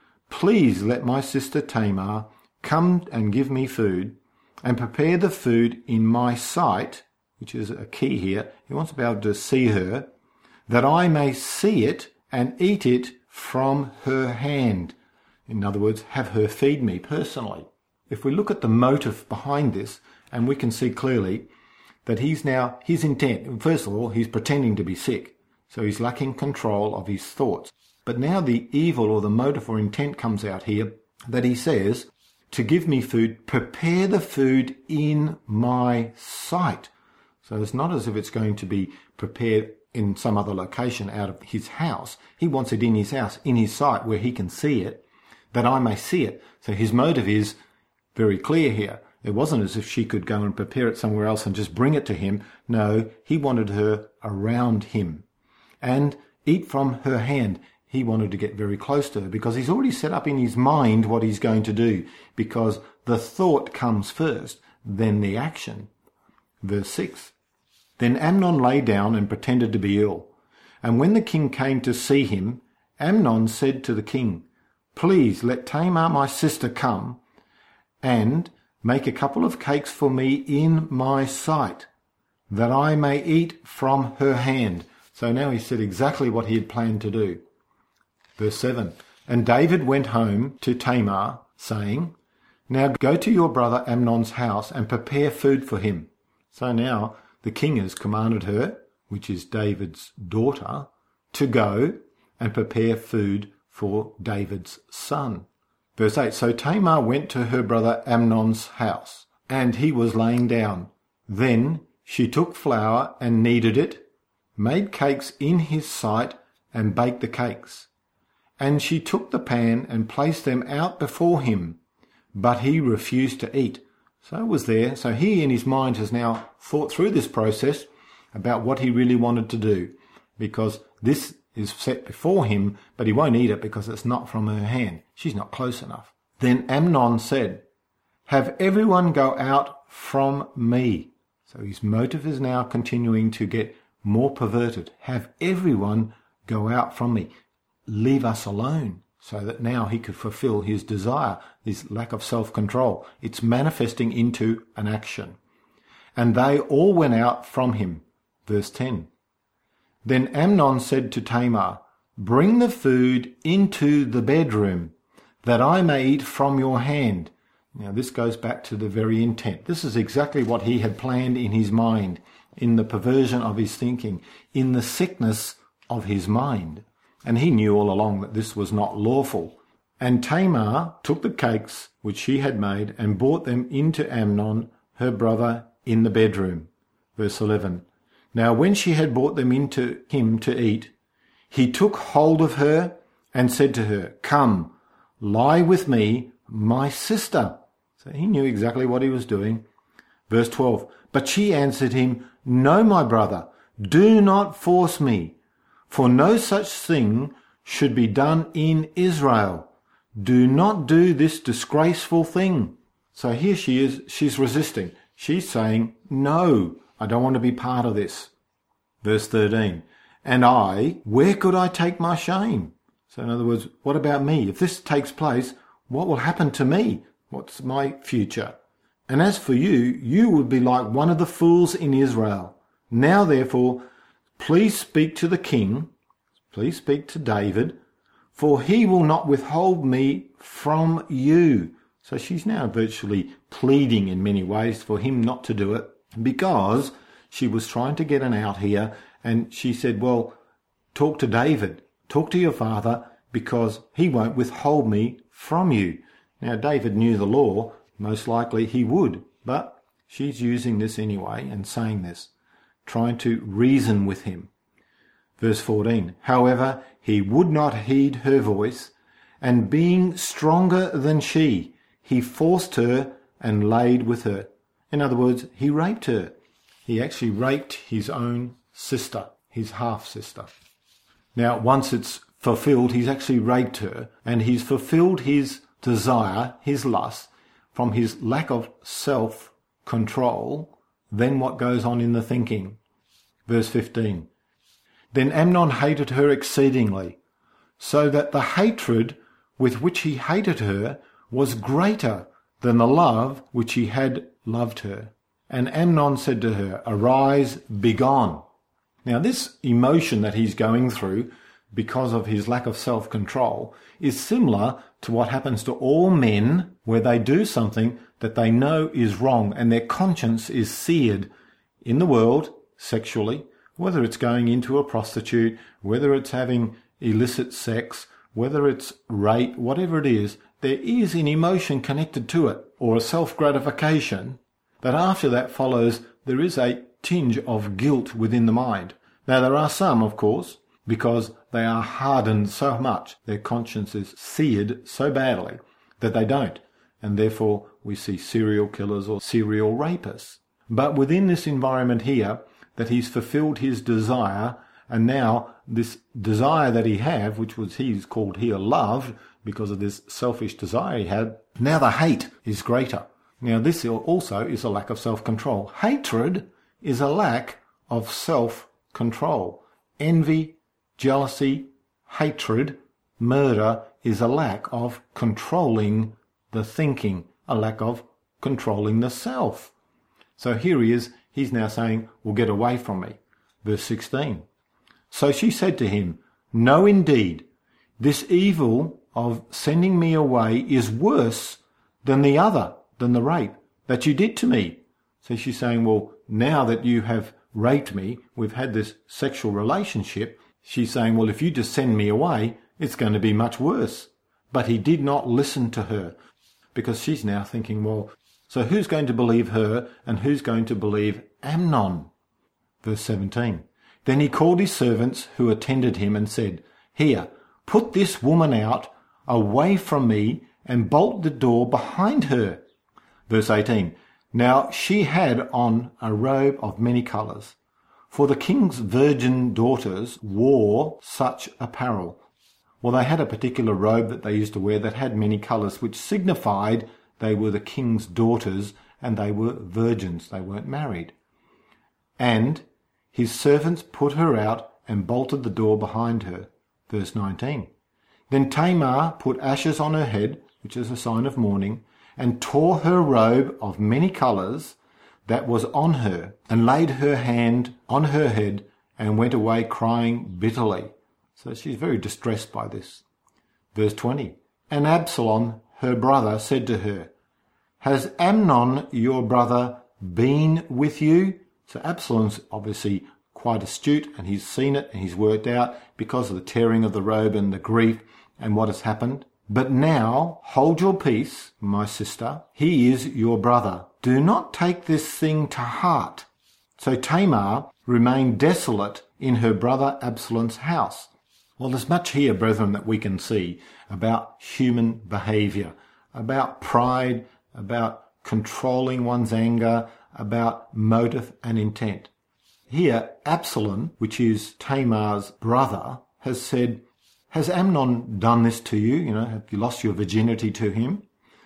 please let my sister Tamar come and give me food and prepare the food in my sight, which is a key here. He wants to be able to see her, that I may see it and eat it from her hand. In other words, have her feed me personally. If we look at the motive behind this, and we can see clearly that he's now, his intent, first of all, he's pretending to be sick. So he's lacking control of his thoughts. But now the evil or the motive or intent comes out here that he says, to give me food, prepare the food in my sight. So it's not as if it's going to be prepared in some other location out of his house. He wants it in his house, in his sight, where he can see it, that I may see it. So his motive is very clear here. It wasn't as if she could go and prepare it somewhere else and just bring it to him. No, he wanted her around him and eat from her hand. He wanted to get very close to her because he's already set up in his mind what he's going to do, because the thought comes first, then the action. Verse 6. Then Amnon lay down and pretended to be ill. And when the king came to see him, Amnon said to the king, please let Tamar my sister come and make a couple of cakes for me in my sight, that I may eat from her hand. So now he said exactly what he had planned to do. Verse 7, and David went home to Tamar, saying, now go to your brother Amnon's house and prepare food for him. So now the king has commanded her, which is David's daughter, to go and prepare food for David's son. Verse 8, so Tamar went to her brother Amnon's house, and he was laying down. Then she took flour and kneaded it, made cakes in his sight, and baked the cakes. And she took the pan and placed them out before him, but he refused to eat. So it was there. So he in his mind has now thought through this process about what he really wanted to do, because this is set before him, but he won't eat it because it's not from her hand. She's not close enough. Then Amnon said, have everyone go out from me. So his motive is now continuing to get more perverted. Have everyone go out from me. Leave us alone. So that now he could fulfill his desire, his lack of self-control. It's manifesting into an action. And they all went out from him. Verse 10. Then Amnon said to Tamar, bring the food into the bedroom, that I may eat from your hand. Now this goes back to the very intent. This is exactly what he had planned in his mind, in the perversion of his thinking, in the sickness of his mind. And he knew all along that this was not lawful. And Tamar took the cakes which she had made and brought them into Amnon, her brother, in the bedroom. Verse 11. Now when she had brought them into him to eat, he took hold of her and said to her, come, lie with me, my sister. So he knew exactly what he was doing. Verse 12. But she answered him, no, my brother, do not force me. For no such thing should be done in Israel. Do not do this disgraceful thing. So here she is, she's resisting. She's saying, no, I don't want to be part of this. Verse 13. And I, where could I take my shame? So in other words, what about me? If this takes place, what will happen to me? What's my future? And as for you, you would be like one of the fools in Israel. Now therefore, please speak to the king, please speak to David, for he will not withhold me from you. So she's now virtually pleading in many ways for him not to do it, because she was trying to get an out here, and she said, well, talk to David, talk to your father, because he won't withhold me from you. Now David knew the law, most likely he would, but she's using this anyway and saying this, trying to reason with him. Verse 14. However, he would not heed her voice, and being stronger than she, he forced her and laid with her. In other words, he raped her. He actually raped his own sister, his half-sister. Now, once it's fulfilled, he's actually raped her, and he's fulfilled his desire, his lust, from his lack of self-control. Then what goes on in the thinking? Verse 15. Then Amnon hated her exceedingly, so that the hatred with which he hated her was greater than the love which he had loved her. And Amnon said to her, arise, begone. Now this emotion that he's going through because of his lack of self-control is similar to what happens to all men where they do something that they know is wrong and their conscience is seared in the world sexually, whether it's going into a prostitute, whether it's having illicit sex, whether it's rape, whatever it is, there is an emotion connected to it, or a self-gratification, that after that follows, there is a tinge of guilt within the mind. Now there are some, of course, because they are hardened so much, their conscience is seared so badly that they don't, and therefore we see serial killers or serial rapists. But within this environment here, that he's fulfilled his desire, and now this desire that he had, which was he's called here love, because of this selfish desire he had, now the hate is greater. Now this also is a lack of self-control. Hatred is a lack of self-control. Envy, jealousy, hatred, murder is a lack of controlling the thinking, a lack of controlling the self. So here he is, he's now saying, well, get away from me. Verse 16. So she said to him, no, indeed, this evil of sending me away is worse than the other, than the rape that you did to me. So she's saying, well, now that you have raped me, we've had this sexual relationship, she's saying, well, if you just send me away, it's going to be much worse. But he did not listen to her, because she's now thinking, well, so who's going to believe her and who's going to believe Amnon? Verse 17. Then he called his servants who attended him and said, here, put this woman out away from me and bolt the door behind her. Verse 18. Now she had on a robe of many colours, For the king's virgin daughters wore such apparel. Well, they had a particular robe that they used to wear that had many colours, which signified they were the king's daughters and they were virgins. They weren't married. And his servants put her out and bolted the door behind her. Verse 19. Then Tamar put ashes on her head, which is a sign of mourning, and tore her robe of many colours that was on her, and laid her hand on her head, and went away crying bitterly. So she's very distressed by this. Verse 20. And Absalom, her brother, said to her, Has Amnon, your brother, been with you? So Absalom's obviously quite astute, and he's seen it, and he's worked out because of the tearing of the robe and the grief and what has happened. But now hold your peace, my sister. He is your brother. Do not take this thing to heart. So Tamar remained desolate in her brother Absalom's house. Well, there's much here, brethren, that we can see about human behaviour, about pride, about controlling one's anger, about motive and intent. Here, Absalom, which is Tamar's brother, has said, Has Amnon done this to you? Have you lost your virginity to him?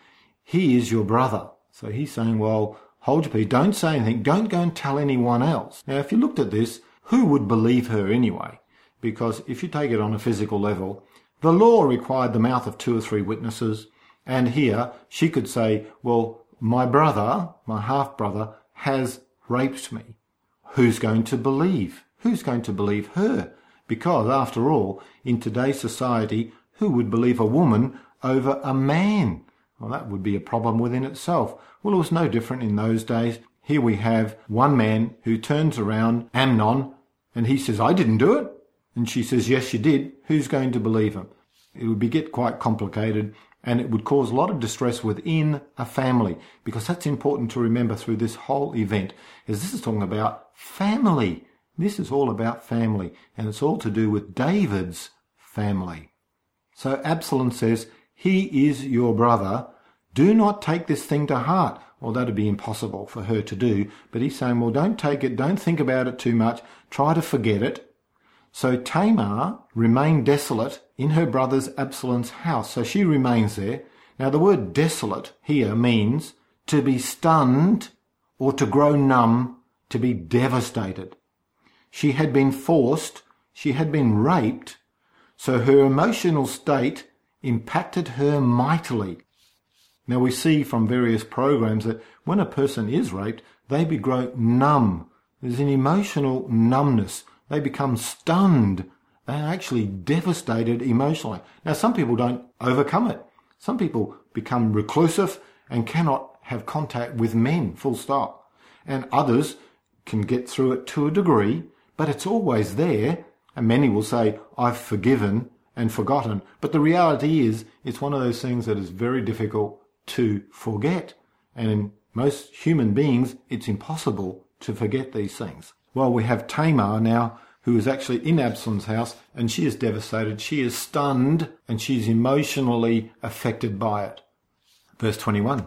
He is your brother. So he's saying, well, hold your peace. Don't say anything. Don't go and tell anyone else. Now, if you looked at this, who would believe her anyway? Because if you take it on a physical level, the law required the mouth of 2 or 3 witnesses. And here she could say, well, my brother, my half-brother, has raped me. Who's going to believe? Who's going to believe her? Because, after all, in today's society, who would believe a woman over a man? Well, that would be a problem within itself. Well, it was no different in those days. Here we have one man who turns around, Amnon, and he says, I didn't do it. And she says, yes, you did. Who's going to believe him? It would get quite complicated, and it would cause a lot of distress within a family, because that's important to remember through this whole event, is this is talking about family. This is all about family, and it's all to do with David's family. So Absalom says, he is your brother. Do not take this thing to heart. Well, that would be impossible for her to do, but he's saying, well, don't take it, don't think about it too much, try to forget it. So Tamar remained desolate in her brother's Absalom's house. So she remains there. Now the word desolate here means to be stunned or to grow numb, to be devastated. She had been forced, she had been raped, so her emotional state impacted her mightily. Now we see from various programs that when a person is raped, they grow numb. There's an emotional numbness. They become stunned. They are actually devastated emotionally. Now, some people don't overcome it. Some people become reclusive and cannot have contact with men, full stop. And others can get through it to a degree, but it's always there. And many will say, I've forgiven and forgotten. But the reality is, it's one of those things that is very difficult to forget. And in most human beings, it's impossible to forget these things. Well, we have Tamar now, who is actually in Absalom's house, and she is devastated, she is stunned, and she's emotionally affected by it. Verse 21.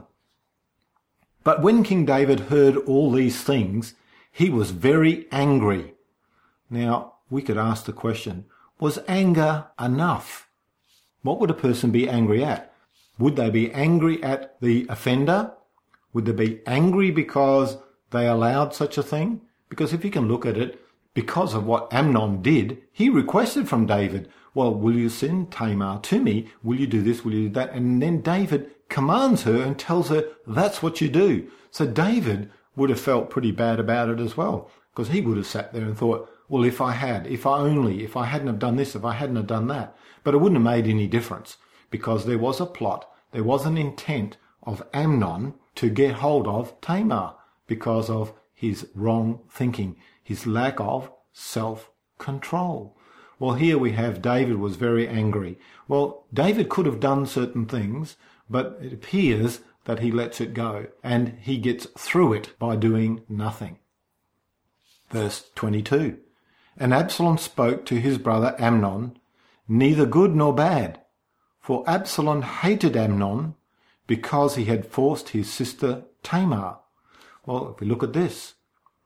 But when King David heard all these things, he was very angry. Now, we could ask the question, was anger enough? What would a person be angry at? Would they be angry at the offender? Would they be angry because they allowed such a thing? Because if you can look at it, because of what Amnon did, he requested from David, well, will you send Tamar to me? Will you do this? Will you do that? And then David commands her and tells her, that's what you do. So David would have felt pretty bad about it as well, because he would have sat there and thought, well, if I hadn't have done this, if I hadn't have done that. But it wouldn't have made any difference, because there was a plot, there was an intent of Amnon to get hold of Tamar because of his wrong thinking, his lack of self-control. Well, here we have David was very angry. Well, David could have done certain things, but it appears that he lets it go, and he gets through it by doing nothing. Verse 22. And Absalom spoke to his brother Amnon, neither good nor bad, for Absalom hated Amnon because he had forced his sister Tamar. Well, if we look at this,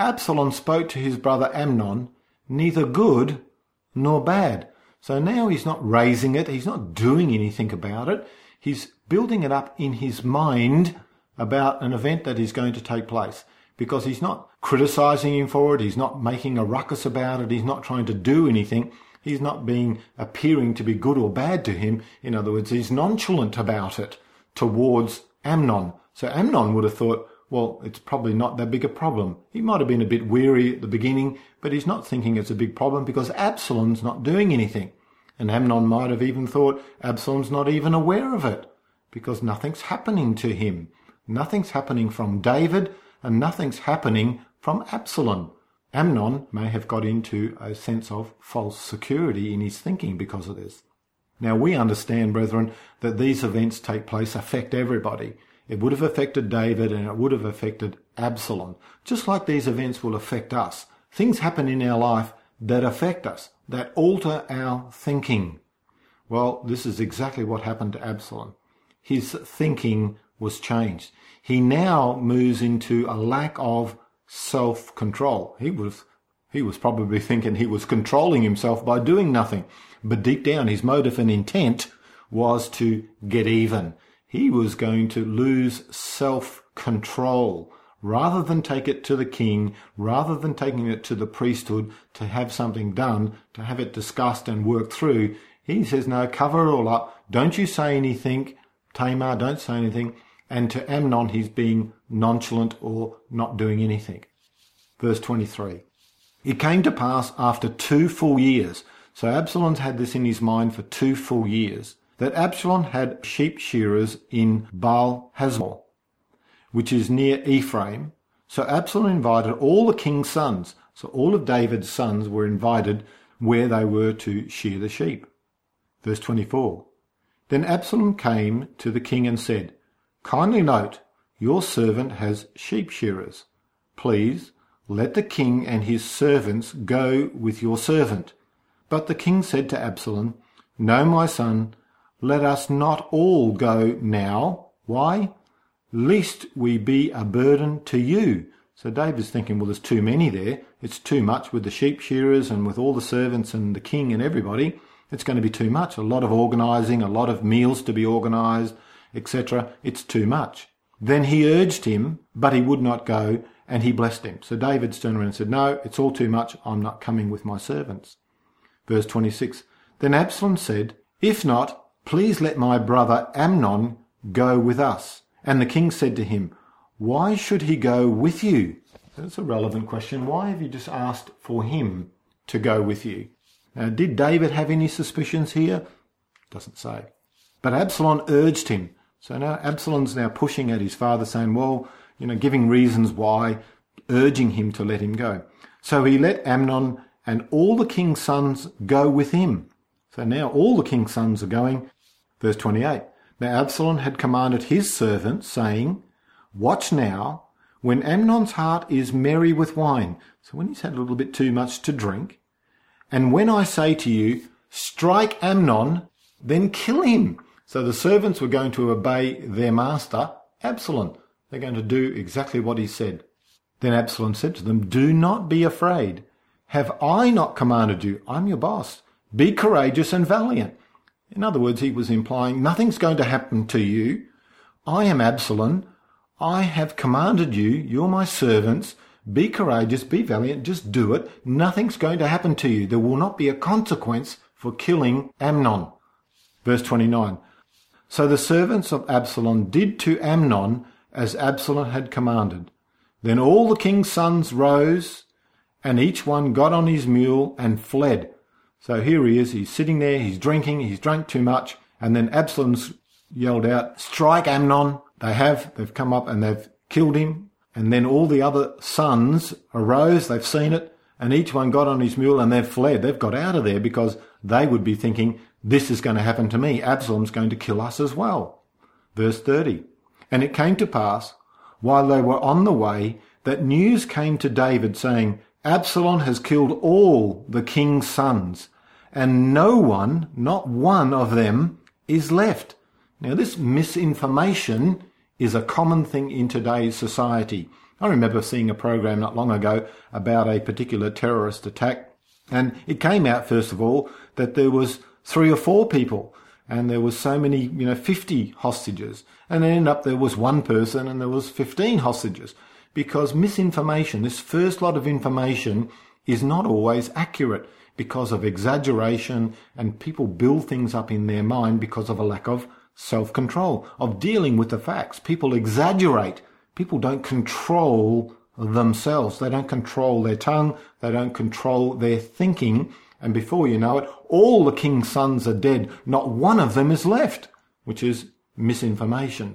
Absalom spoke to his brother Amnon, neither good nor bad. So now he's not raising it, he's not doing anything about it, he's building it up in his mind about an event that is going to take place. Because he's not criticising him for it, he's not making a ruckus about it, he's not trying to do anything, he's not appearing to be good or bad to him. In other words, he's nonchalant about it towards Amnon. So Amnon would have thought, well, it's probably not that big a problem. He might have been a bit weary at the beginning, but he's not thinking it's a big problem because Absalom's not doing anything. And Amnon might have even thought Absalom's not even aware of it because nothing's happening to him. Nothing's happening from David and nothing's happening from Absalom. Amnon may have got into a sense of false security in his thinking because of this. Now we understand, brethren, that these events take place affect everybody. It would have affected David and it would have affected Absalom. Just like these events will affect us. Things happen in our life that affect us, that alter our thinking. Well, this is exactly what happened to Absalom. His thinking was changed. He now moves into a lack of self-control. He was probably thinking he was controlling himself by doing nothing. But deep down, his motive and intent was to get even. He was going to lose self-control. Rather than take it to the king, rather than taking it to the priesthood to have something done, to have it discussed and worked through, he says, no, cover it all up. Don't you say anything. Tamar, don't say anything. And to Amnon, he's being nonchalant or not doing anything. Verse 23. It came to pass after 2 full years. So Absalom's had this in his mind for 2 full years. That Absalom had sheep shearers in Baal Hazor, which is near Ephraim. So Absalom invited all the king's sons. So all of David's sons were invited where they were to shear the sheep. Verse 24. Then Absalom came to the king and said, kindly note, your servant has sheep shearers. Please let the king and his servants go with your servant. But the king said to Absalom, no, my son, let us not all go now. Why? Lest we be a burden to you. So David's thinking, well, there's too many there. It's too much with the sheep shearers and with all the servants and the king and everybody. It's going to be too much. A lot of organising, a lot of meals to be organised, etc. It's too much. Then he urged him, but he would not go, and he blessed him. So David turned around and said, no, it's all too much. I'm not coming with my servants. Verse 26. Then Absalom said, if not, please let my brother Amnon go with us. And the king said to him, why should he go with you? That's a relevant question. Why have you just asked for him to go with you? Now, did David have any suspicions here? Doesn't say. But Absalom urged him. So now Absalom's now pushing at his father, saying, well, giving reasons why, urging him to let him go. So he let Amnon and all the king's sons go with him. So now all the king's sons are going. Verse 28. Now Absalom had commanded his servants, saying, watch now, when Amnon's heart is merry with wine. So when he's had a little bit too much to drink. And when I say to you, strike Amnon, then kill him. So the servants were going to obey their master, Absalom. They're going to do exactly what he said. Then Absalom said to them, do not be afraid. Have I not commanded you? I'm your boss. Be courageous and valiant. In other words, he was implying nothing's going to happen to you. I am Absalom. I have commanded you. You're my servants. Be courageous, be valiant, just do it. Nothing's going to happen to you. There will not be a consequence for killing Amnon. Verse 29. So the servants of Absalom did to Amnon as Absalom had commanded. Then all the king's sons rose, and each one got on his mule and fled. So here he is, he's sitting there, he's drinking, he's drunk too much, and then Absalom's yelled out, strike Amnon. They've come up and they've killed him. And then all the other sons arose, they've seen it, and each one got on his mule and they've fled. They've got out of there because they would be thinking, this is going to happen to me. Absalom's going to kill us as well. Verse 30. And it came to pass, while they were on the way, that news came to David saying, Absalom has killed all the king's sons, and no one, not one of them, is left. Now this misinformation is a common thing in today's society. I remember seeing a program not long ago about a particular terrorist attack, and it came out, first of all, that there was 3 or 4 people, and there was so many, 50 hostages, and then ended up there was 1 person and there was 15 hostages, because misinformation, this first lot of information, is not always accurate because of exaggeration, and people build things up in their mind because of a lack of self-control, of dealing with the facts. People exaggerate. People don't control themselves. They don't control their tongue. They don't control their thinking. And before you know it, all the king's sons are dead. Not one of them is left, which is misinformation.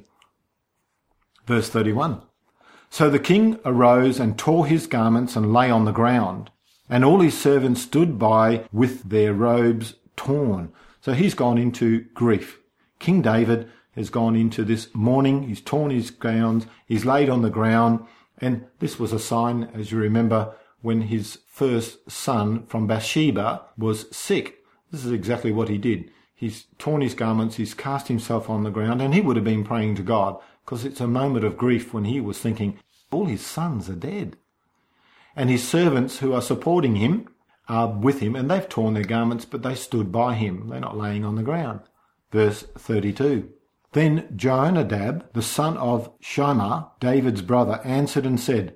Verse 31. So the king arose and tore his garments and lay on the ground, and all his servants stood by with their robes torn. So he's gone into grief. King David has gone into this mourning. He's torn his gowns. He's laid on the ground. And this was a sign, as you remember, when his first son from Bathsheba was sick. This is exactly what he did. He's torn his garments. He's cast himself on the ground. And he would have been praying to God, because it's a moment of grief when he was thinking, all his sons are dead. And his servants who are supporting him are with him, and they've torn their garments, but they stood by him. They're not laying on the ground. Verse 32. Then Jonadab, the son of Shimea, David's brother, answered and said,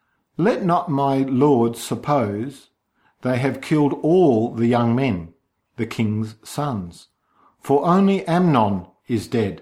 Let not my lord suppose they have killed all the young men, the king's sons, for only Amnon is dead.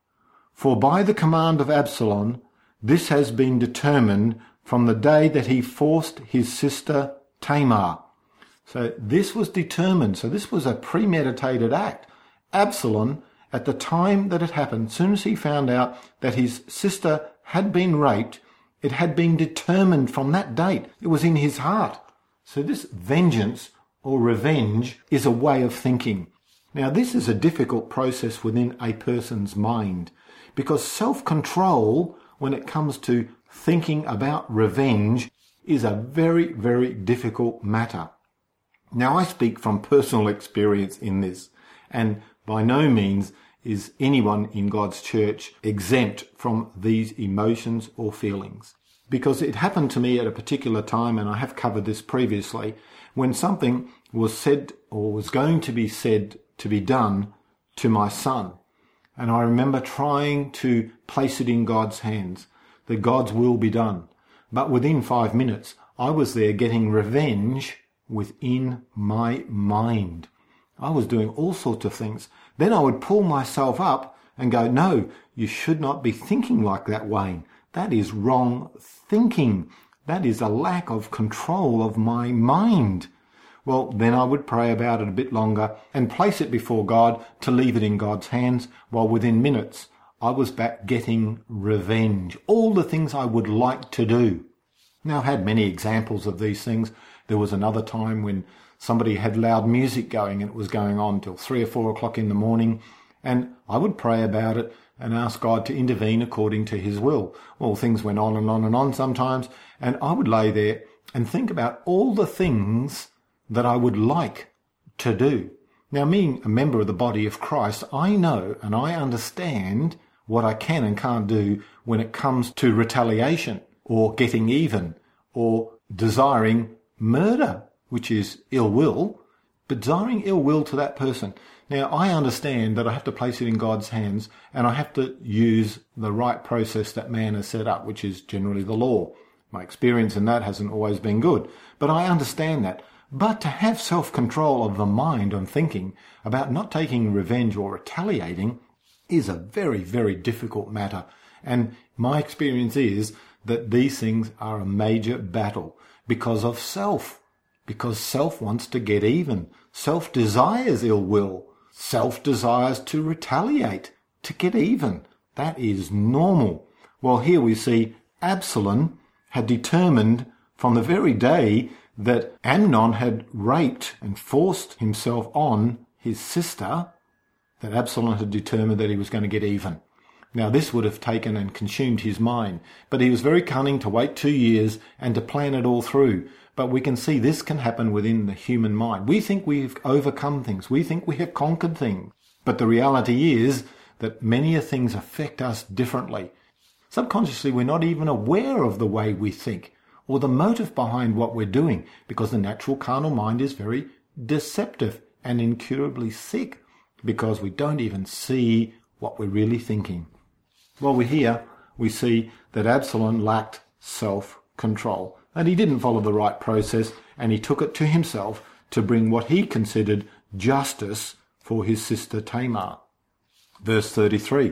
For by the command of Absalom, this has been determined from the day that he forced his sister Tamar. So this was determined. So this was a premeditated act. Absalom, at the time that it happened, as soon as he found out that his sister had been raped, it had been determined from that date. It was in his heart. So this vengeance or revenge is a way of thinking. Now, this is a difficult process within a person's mind, because self-control, when it comes to thinking about revenge, is a very, very difficult matter. Now, I speak from personal experience in this, and by no means is anyone in God's church exempt from these emotions or feelings. Because it happened to me at a particular time, and I have covered this previously, when something was said or was going to be said to be done to my son. And I remember trying to place it in God's hands, that God's will be done. But within 5 minutes, I was there getting revenge within my mind. I was doing all sorts of things. Then I would pull myself up and go, no, you should not be thinking like that, Wayne. That is wrong thinking. That is a lack of control of my mind. Well, then I would pray about it a bit longer and place it before God to leave it in God's hands, while within minutes I was back getting revenge. All the things I would like to do. Now, I've had many examples of these things. There was another time when somebody had loud music going, and it was going on till 3 or 4 o'clock in the morning, and I would pray about it and ask God to intervene according to his will. Well, things went on and on and on sometimes, and I would lay there and think about all the things that I would like to do. Now, being a member of the body of Christ, I know and I understand what I can and can't do when it comes to retaliation or getting even or desiring murder, which is ill will, but desiring ill will to that person. Now, I understand that I have to place it in God's hands, and I have to use the right process that man has set up, which is generally the law. My experience in that hasn't always been good, but I understand that. But to have self-control of the mind on thinking about not taking revenge or retaliating is a very, very difficult matter. And my experience is that these things are a major battle because of self. Because self wants to get even. Self desires ill will. Self desires to retaliate, to get even. That is normal. Well, here we see Absalom had determined from the very day that Amnon had raped and forced himself on his sister, that Absalom had determined that he was going to get even. Now, this would have taken and consumed his mind, but he was very cunning to wait 2 years and to plan it all through. But we can see this can happen within the human mind. We think we've overcome things. We think we have conquered things. But the reality is that many things affect us differently. Subconsciously, we're not even aware of the way we think or the motive behind what we're doing, because the natural carnal mind is very deceptive and incurably sick, because we don't even see what we're really thinking. Well, we see that Absalom lacked self-control, and he didn't follow the right process, and he took it to himself to bring what he considered justice for his sister Tamar. Verse 33.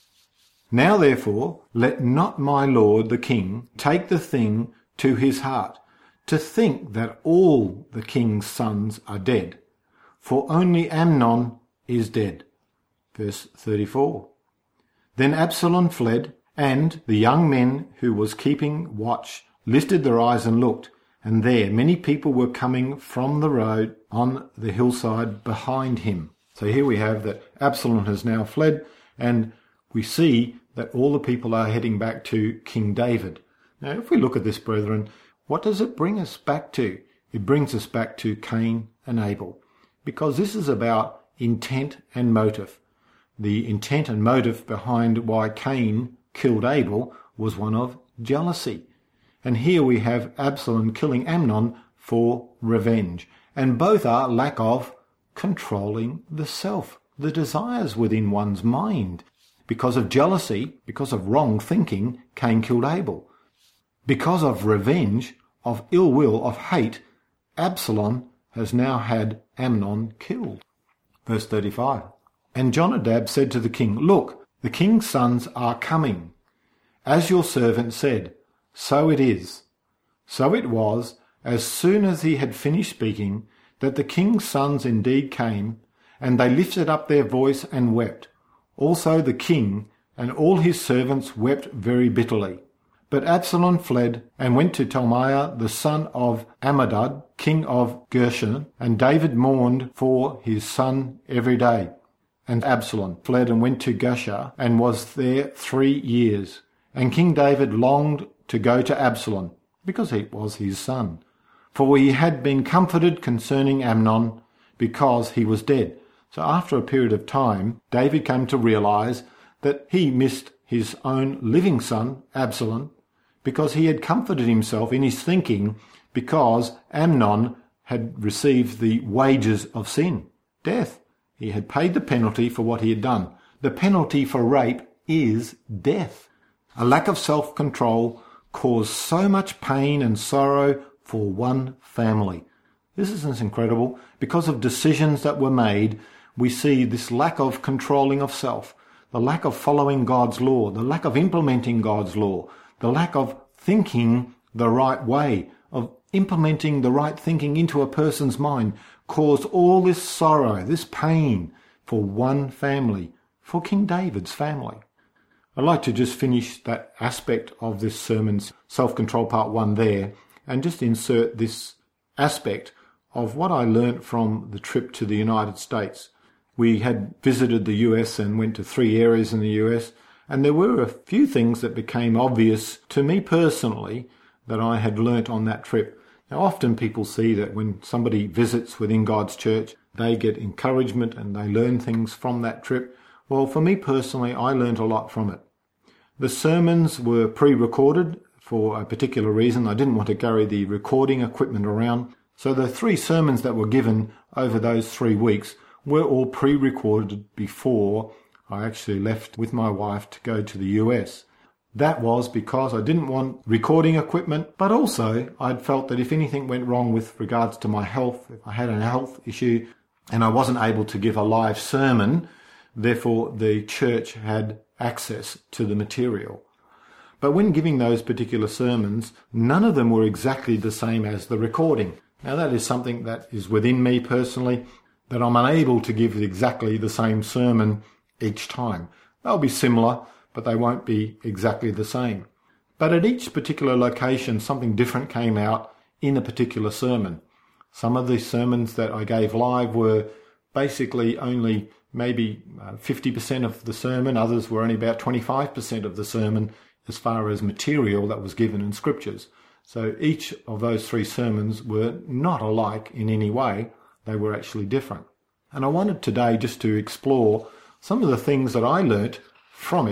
Now therefore, let not my lord the king take the thing to his heart, to think that all the king's sons are dead, for only Amnon is dead. Verse 34. Then Absalom fled, and the young men who was keeping watch lifted their eyes and looked, and there many people were coming from the road on the hillside behind him. So here we have that Absalom has now fled, and we see that all the people are heading back to King David. Now, if we look at this, brethren, what does it bring us back to? It brings us back to Cain and Abel, because this is about intent and motive. The intent and motive behind why Cain killed Abel was one of jealousy. And here we have Absalom killing Amnon for revenge. And both are lack of controlling the self, the desires within one's mind. Because of jealousy, because of wrong thinking, Cain killed Abel. Because of revenge, of ill will, of hate, Absalom has now had Amnon killed. Verse 35. And Jonadab said to the king, Look, the king's sons are coming. As your servant said, so it is. So it was, as soon as he had finished speaking, that the king's sons indeed came, and they lifted up their voice and wept. Also the king and all his servants wept very bitterly. But Absalom fled and went to Talmaiah the son of Amminadab, king of Geshur, and David mourned for his son every day. And Absalom fled and went to Geshur, and was there 3 years. And King David longed to go to Absalom, because he was his son. For he had been comforted concerning Amnon, because he was dead. So after a period of time, David came to realize that he missed his own living son, Absalom, because he had comforted himself in his thinking, because Amnon had received the wages of sin, death. He had paid the penalty for what he had done. The penalty for rape is death. A lack of self-control caused so much pain and sorrow for one family. This is incredible. Because of decisions that were made, we see this lack of controlling of self, the lack of following God's law, the lack of implementing God's law, the lack of thinking the right way, of implementing the right thinking into a person's mind, caused all this sorrow, this pain for one family, for King David's family. I'd like to just finish that aspect of this sermon's self-control part 1 there, and just insert this aspect of what I learnt from the trip to the United States. We had visited the US and went to 3 areas in the US, and there were a few things that became obvious to me personally that I had learnt on that trip. Now, often people see that when somebody visits within God's church, they get encouragement and they learn things from that trip. Well, for me personally, I learnt a lot from it. The sermons were pre-recorded for a particular reason. I didn't want to carry the recording equipment around. So the 3 sermons that were given over those 3 weeks were all pre-recorded before I actually left with my wife to go to the US. That was because I didn't want recording equipment, but also I'd felt that if anything went wrong with regards to my health, if I had a health issue and I wasn't able to give a live sermon, therefore the church had access to the material. But when giving those particular sermons, none of them were exactly the same as the recording. Now that is something that is within me personally, that I'm unable to give exactly the same sermon each time. They'll be similar, but they won't be exactly the same. But at each particular location, something different came out in a particular sermon. Some of the sermons that I gave live were basically only maybe 50% of the sermon. Others were only about 25% of the sermon as far as material that was given in scriptures. So each of those 3 sermons were not alike in any way. They were actually different. And I wanted today just to explore some of the things that I learnt from it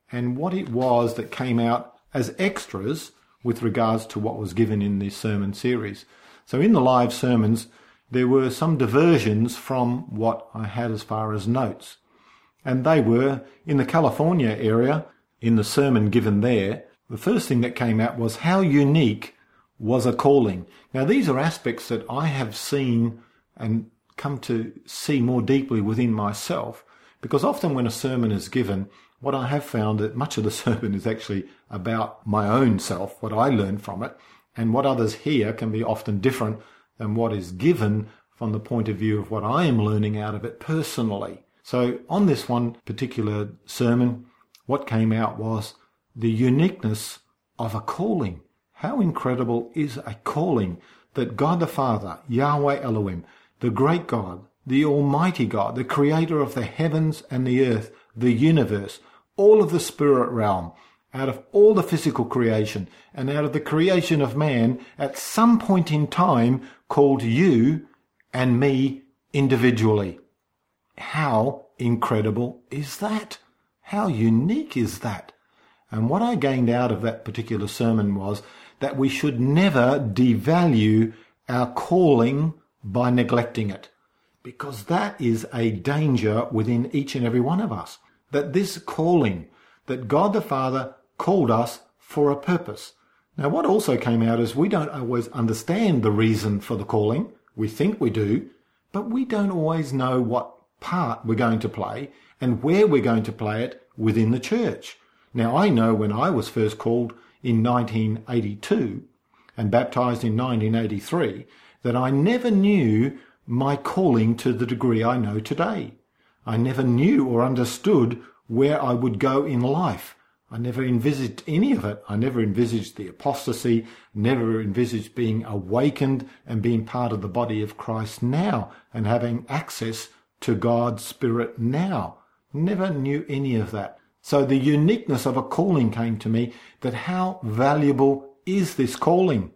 and what it was that came out as extras with regards to what was given in this sermon series. So in the live sermons, there were some diversions from what I had as far as notes. And they were, in the California area, in the sermon given there, the first thing that came out was how unique was a calling. Now, these are aspects that I have seen and come to see more deeply within myself, because often when a sermon is given, what I have found that much of the sermon is actually about my own self, what I learned from it, and what others hear can be often different than what is given from the point of view of what I am learning out of it personally. So on this one particular sermon, what came out was the uniqueness of a calling. How incredible is a calling that God the Father, Yahweh Elohim, the great God, the Almighty God, the creator of the heavens and the earth, the universe, all of the spirit realm, out of all the physical creation and out of the creation of man, at some point in time called you and me individually. How incredible is that? How unique is that? And what I gained out of that particular sermon was that we should never devalue our calling by neglecting it, because that is a danger within each and every one of us. That this calling, that God the Father called us for a purpose. Now, what also came out is we don't always understand the reason for the calling. We think we do, but we don't always know what part we're going to play and where we're going to play it within the church. Now, I know when I was first called in 1982 and baptized in 1983, that I never knew my calling to the degree I know today. I never knew or understood where I would go in life. I never envisaged any of it. I never envisaged the apostasy, never envisaged being awakened and being part of the body of Christ now and having access to God's Spirit now. Never knew any of that. So the uniqueness of a calling came to me, that how valuable is this calling?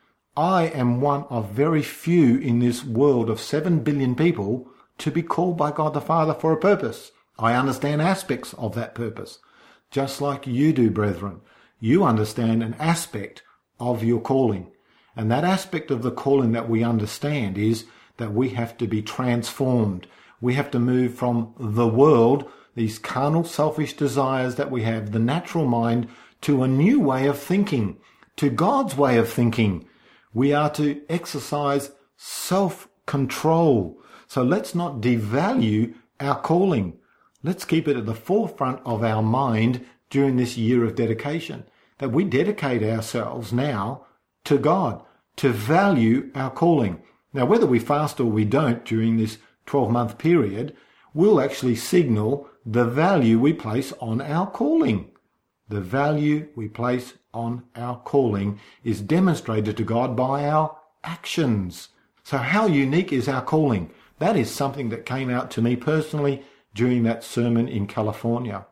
I am one of very few in this world of 7 billion people to be called by God the Father for a purpose. I understand aspects of that purpose, just like you do, brethren. You understand an aspect of your calling. And that aspect of the calling that we understand is that we have to be transformed. We have to move from the world, these carnal, selfish desires that we have, the natural mind, to a new way of thinking, to God's way of thinking. We are to exercise self-control. So let's not devalue our calling. Let's keep it at the forefront of our mind during this year of dedication, that we dedicate ourselves now to God, to value our calling. Now, whether we fast or we don't during this 12-month period will actually signal the value we place on our calling. The value we place on our calling is demonstrated to God by our actions. So how unique is our calling? That is something that came out to me personally during that sermon in California.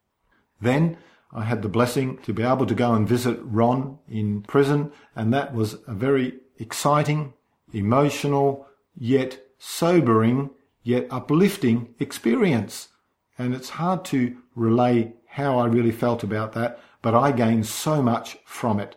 Then I had the blessing to be able to go and visit Ron in prison, and that was a very exciting, emotional, yet sobering, yet uplifting experience. And it's hard to relay how I really felt about that, but I gained so much from it.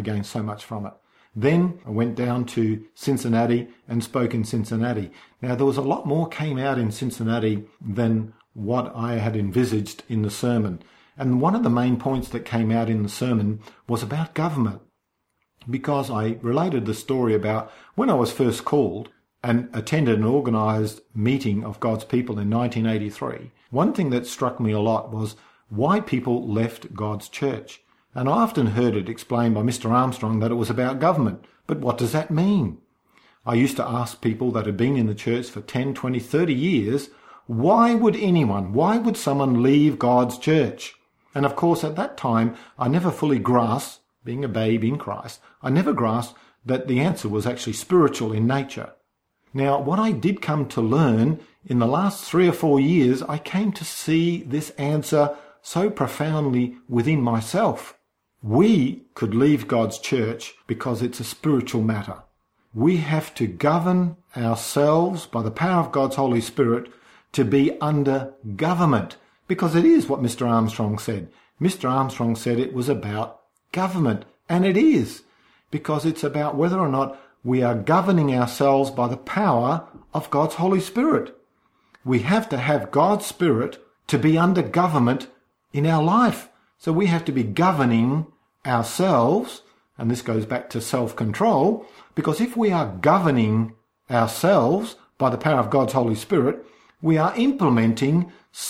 Then I went down to Cincinnati and spoke in Cincinnati. Now, there was a lot more came out in Cincinnati than what I had envisaged in the sermon. And one of the main points that came out in the sermon was about government, because I related the story about when I was first called and attended an organised meeting of God's people in 1983. One thing that struck me a lot was why people left God's church. And I often heard it explained by Mr. Armstrong that it was about government. But what does that mean? I used to ask people that had been in the church for 10, 20, 30 years, why would someone leave God's church? And of course, at that time, I never fully grasped, being a babe in Christ, I never grasped that the answer was actually spiritual in nature. Now, what I did come to learn in the last 3 or 4 years, I came to see this answer so profoundly within myself. We could leave God's church because it's a spiritual matter. We have to govern ourselves by the power of God's Holy Spirit to be under government, because it is what Mr. Armstrong said. Mr. Armstrong said it was about government, and it is, because it's about whether or not we are governing ourselves by the power of God's Holy Spirit. We have to have God's Spirit to be under government in our life. So we have to be governing ourselves, and this goes back to self-control, because if we are governing ourselves by the power of God's Holy Spirit, we are implementing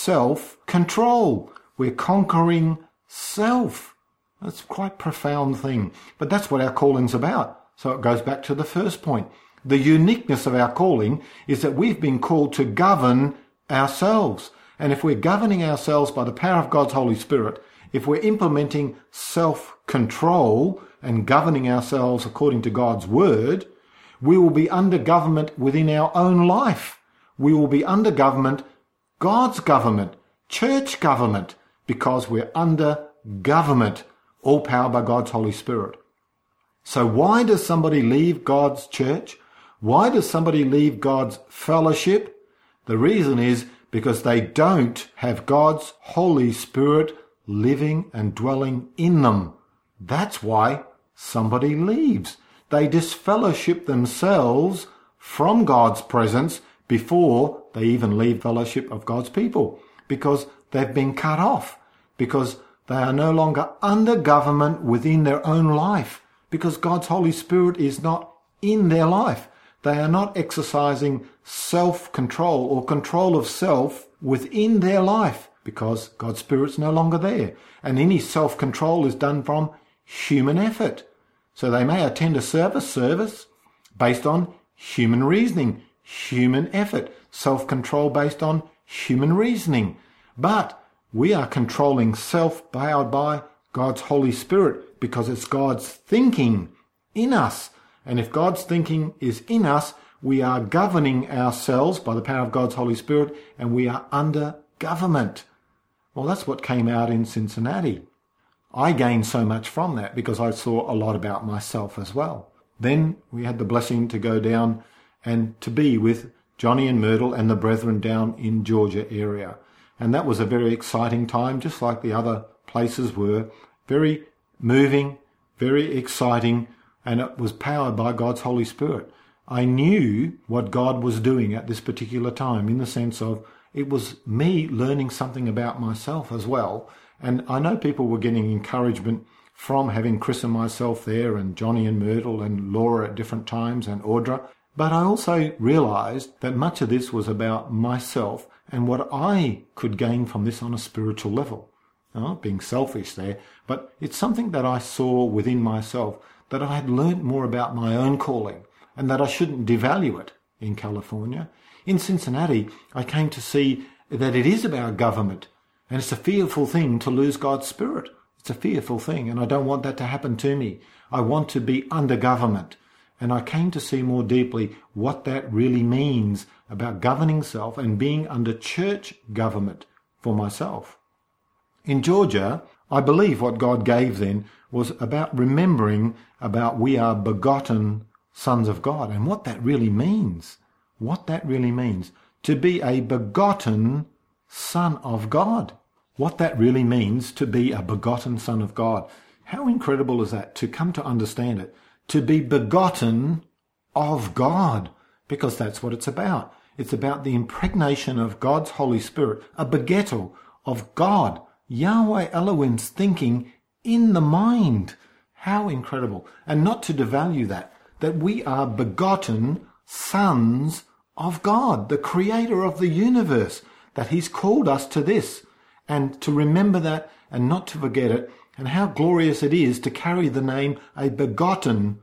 self-control. We're conquering self. That's quite a profound thing. But that's what our calling's about. So it goes back to the first point. The uniqueness of our calling is that we've been called to govern ourselves. And if we're governing ourselves by the power of God's Holy Spirit, if we're implementing self-control and governing ourselves according to God's word, we will be under government within our own life. We will be under government, God's government, church government, because we're under government, all powered by God's Holy Spirit. So why does somebody leave God's church? Why does somebody leave God's fellowship? The reason is because they don't have God's Holy Spirit living and dwelling in them. That's why somebody leaves. They disfellowship themselves from God's presence before they even leave fellowship of God's people, because they've been cut off, because they are no longer under government within their own life, because God's Holy Spirit is not in their life. They are not exercising self-control or control of self within their life, because God's Spirit's no longer there. And any self-control is done from human effort. So they may attend a service based on human reasoning, human effort, self-control based on human reasoning. But we are controlling self powered by God's Holy Spirit, because it's God's thinking in us. And if God's thinking is in us, we are governing ourselves by the power of God's Holy Spirit, and we are under government. Well, that's what came out in Cincinnati. I gained so much from that because I saw a lot about myself as well. Then we had the blessing to go down and to be with Johnny and Myrtle and the brethren down in Georgia area. And that was a very exciting time, just like the other places were. Very moving, very exciting, and it was powered by God's Holy Spirit. I knew what God was doing at this particular time, in the sense of it was me learning something about myself as well. And I know people were getting encouragement from having Chris and myself there, and Johnny and Myrtle and Laura at different times, and Audra. But I also realised that much of this was about myself and what I could gain from this on a spiritual level. I'm not being selfish there, but it's something that I saw within myself, that I had learnt more about my own calling, and that I shouldn't devalue it in California. In Cincinnati, I came to see that it is about government, and it's a fearful thing to lose God's Spirit. It's a fearful thing, and I don't want that to happen to me. I want to be under government. And I came to see more deeply what that really means about governing self and being under church government for myself. In Georgia, I believe what God gave then was about remembering about we are begotten sons of God, and what that really means. What that really means. To be a begotten son of God. What that really means to be a begotten son of God. How incredible is that, to come to understand it? To be begotten of God, because that's what it's about. It's about the impregnation of God's Holy Spirit, a begettal of God, Yahweh Elohim's thinking in the mind. How incredible. And not to devalue that we are begotten sons of God, the creator of the universe, that he's called us to this, and to remember that and not to forget it, and how glorious it is to carry the name a begotten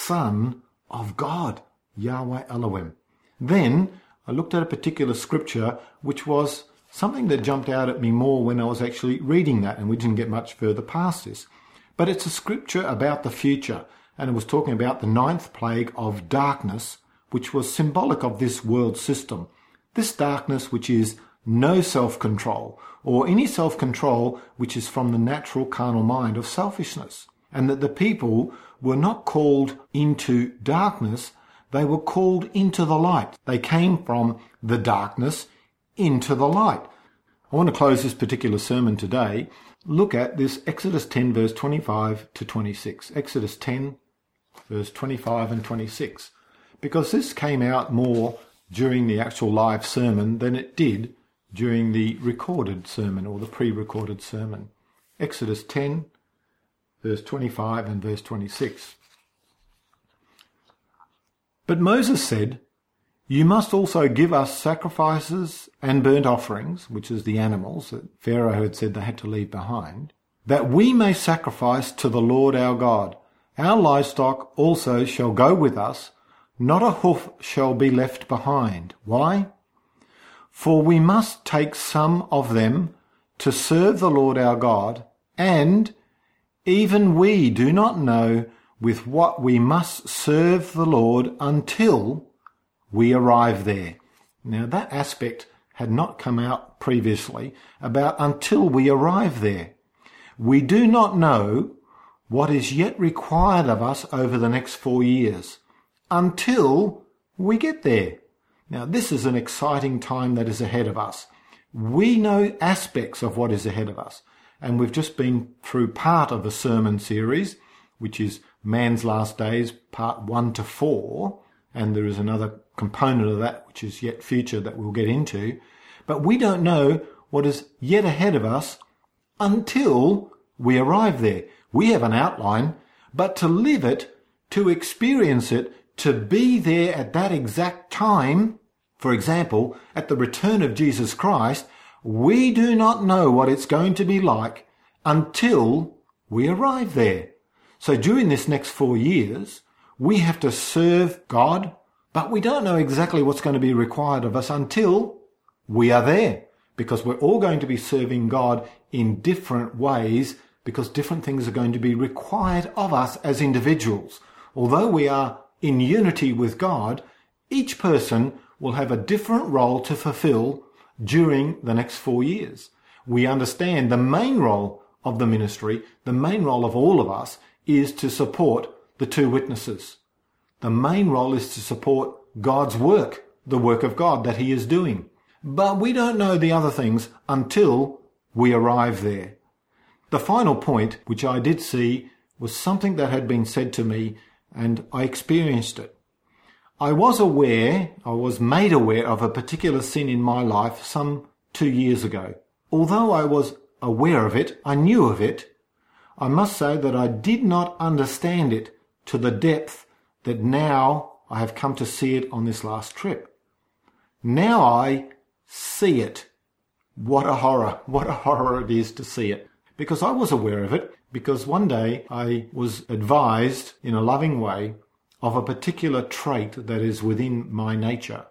Son of God, Yahweh Elohim. Then I looked at a particular scripture which was something that jumped out at me more when I was actually reading that, and we didn't get much further past this. But it's a scripture about the future, and it was talking about the 9th plague of darkness, which was symbolic of this world system. This darkness which is no self-control, or any self-control which is from the natural carnal mind of selfishness. And that the people were not called into darkness, they were called into the light. They came from the darkness into the light. I want to close this particular sermon today look at this Exodus 10 verse 25 to 26. Exodus 10 verse 25 and 26. Because this came out more during the actual live sermon than it did during the recorded sermon or the pre-recorded sermon. Exodus 10 verse 25 and verse 26. But Moses said, "You must also give us sacrifices and burnt offerings," which is the animals that Pharaoh had said they had to leave behind, "that we may sacrifice to the Lord our God. Our livestock also shall go with us, not a hoof shall be left behind." Why? "For we must take some of them to serve the Lord our God, and even we do not know with what we must serve the Lord until we arrive there." Now that aspect had not come out previously about until we arrive there. We do not know what is yet required of us over the next 4 years until we get there. Now this is an exciting time that is ahead of us. We know aspects of what is ahead of us, and we've just been through part of a sermon series, which is Man's Last Days, part 1 to 4, and there is another component of that which is yet future that we'll get into. But we don't know what is yet ahead of us until we arrive there. We have an outline, but to live it, to experience it, to be there at that exact time, for example, at the return of Jesus Christ, we do not know what it's going to be like until we arrive there. So during this next 4 years, we have to serve God, but we don't know exactly what's going to be required of us until we are there, because we're all going to be serving God in different ways, because different things are going to be required of us as individuals. Although we are in unity with God, each person will have a different role to fulfill during the next 4 years. We understand the main role of the ministry, the main role of all of us, is to support the two witnesses. The main role is to support God's work, the work of God that he is doing. But we don't know the other things until we arrive there. The final point, which I did see, was something that had been said to me, and I experienced it. I was made aware of a particular sin in my life some 2 years ago. Although I was aware of it, I knew of it, I must say that I did not understand it to the depth that now I have come to see it on this last trip. Now I see it. What a horror it is to see it. Because I was aware of it, because one day I was advised in a loving way of a particular trait that is within my nature.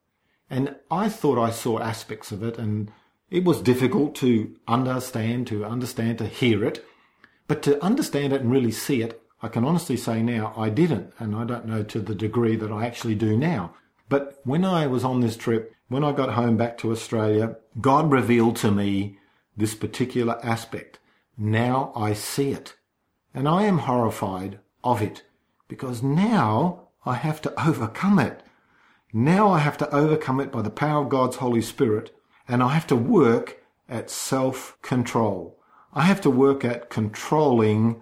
And I thought I saw aspects of it, and it was difficult to understand, to hear it. But to understand it and really see it, I can honestly say now I didn't, and I don't know to the degree that I actually do now. But when I was on this trip, when I got home back to Australia, God revealed to me this particular aspect. Now I see it, and I am horrified of it, because now I have to overcome it. Now I have to overcome it by the power of God's Holy Spirit, and I have to work at self-control. I have to work at controlling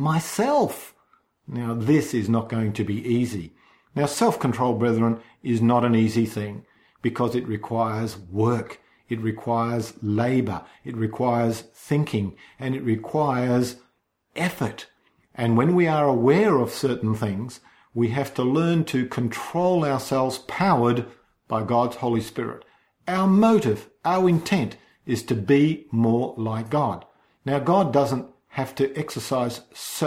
myself. Now, this is not going to be easy. Now, self-control, brethren, is not an easy thing because it requires work. It requires labour. It requires thinking, and it requires effort. And when we are aware of certain things, we have to learn to control ourselves powered by God's Holy Spirit. Our motive, our intent is to be more like God. Now, God doesn't have to exercise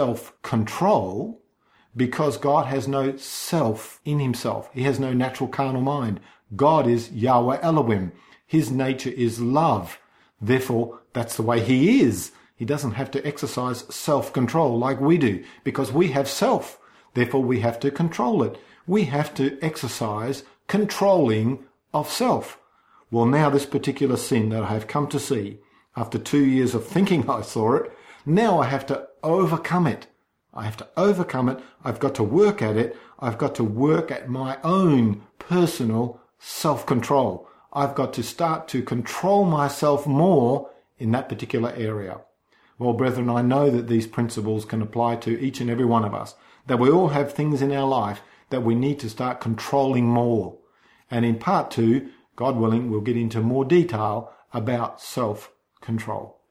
self-control because God has no self in himself. He has no natural carnal mind. God is Yahweh Elohim. His nature is love. Therefore, that's the way he is. He doesn't have to exercise self-control like we do because we have self. Therefore, we have to control it. We have to exercise controlling of self. Well, now this particular sin that I have come to see, after 2 years of thinking I saw it, now I have to overcome it. I have to overcome it. I've got to work at it. I've got to work at my own personal self-control. I've got to start to control myself more in that particular area. Well, brethren, I know that these principles can apply to each and every one of us, that we all have things in our life that we need to start controlling more. And in part 2, God willing, we'll get into more detail about self-control.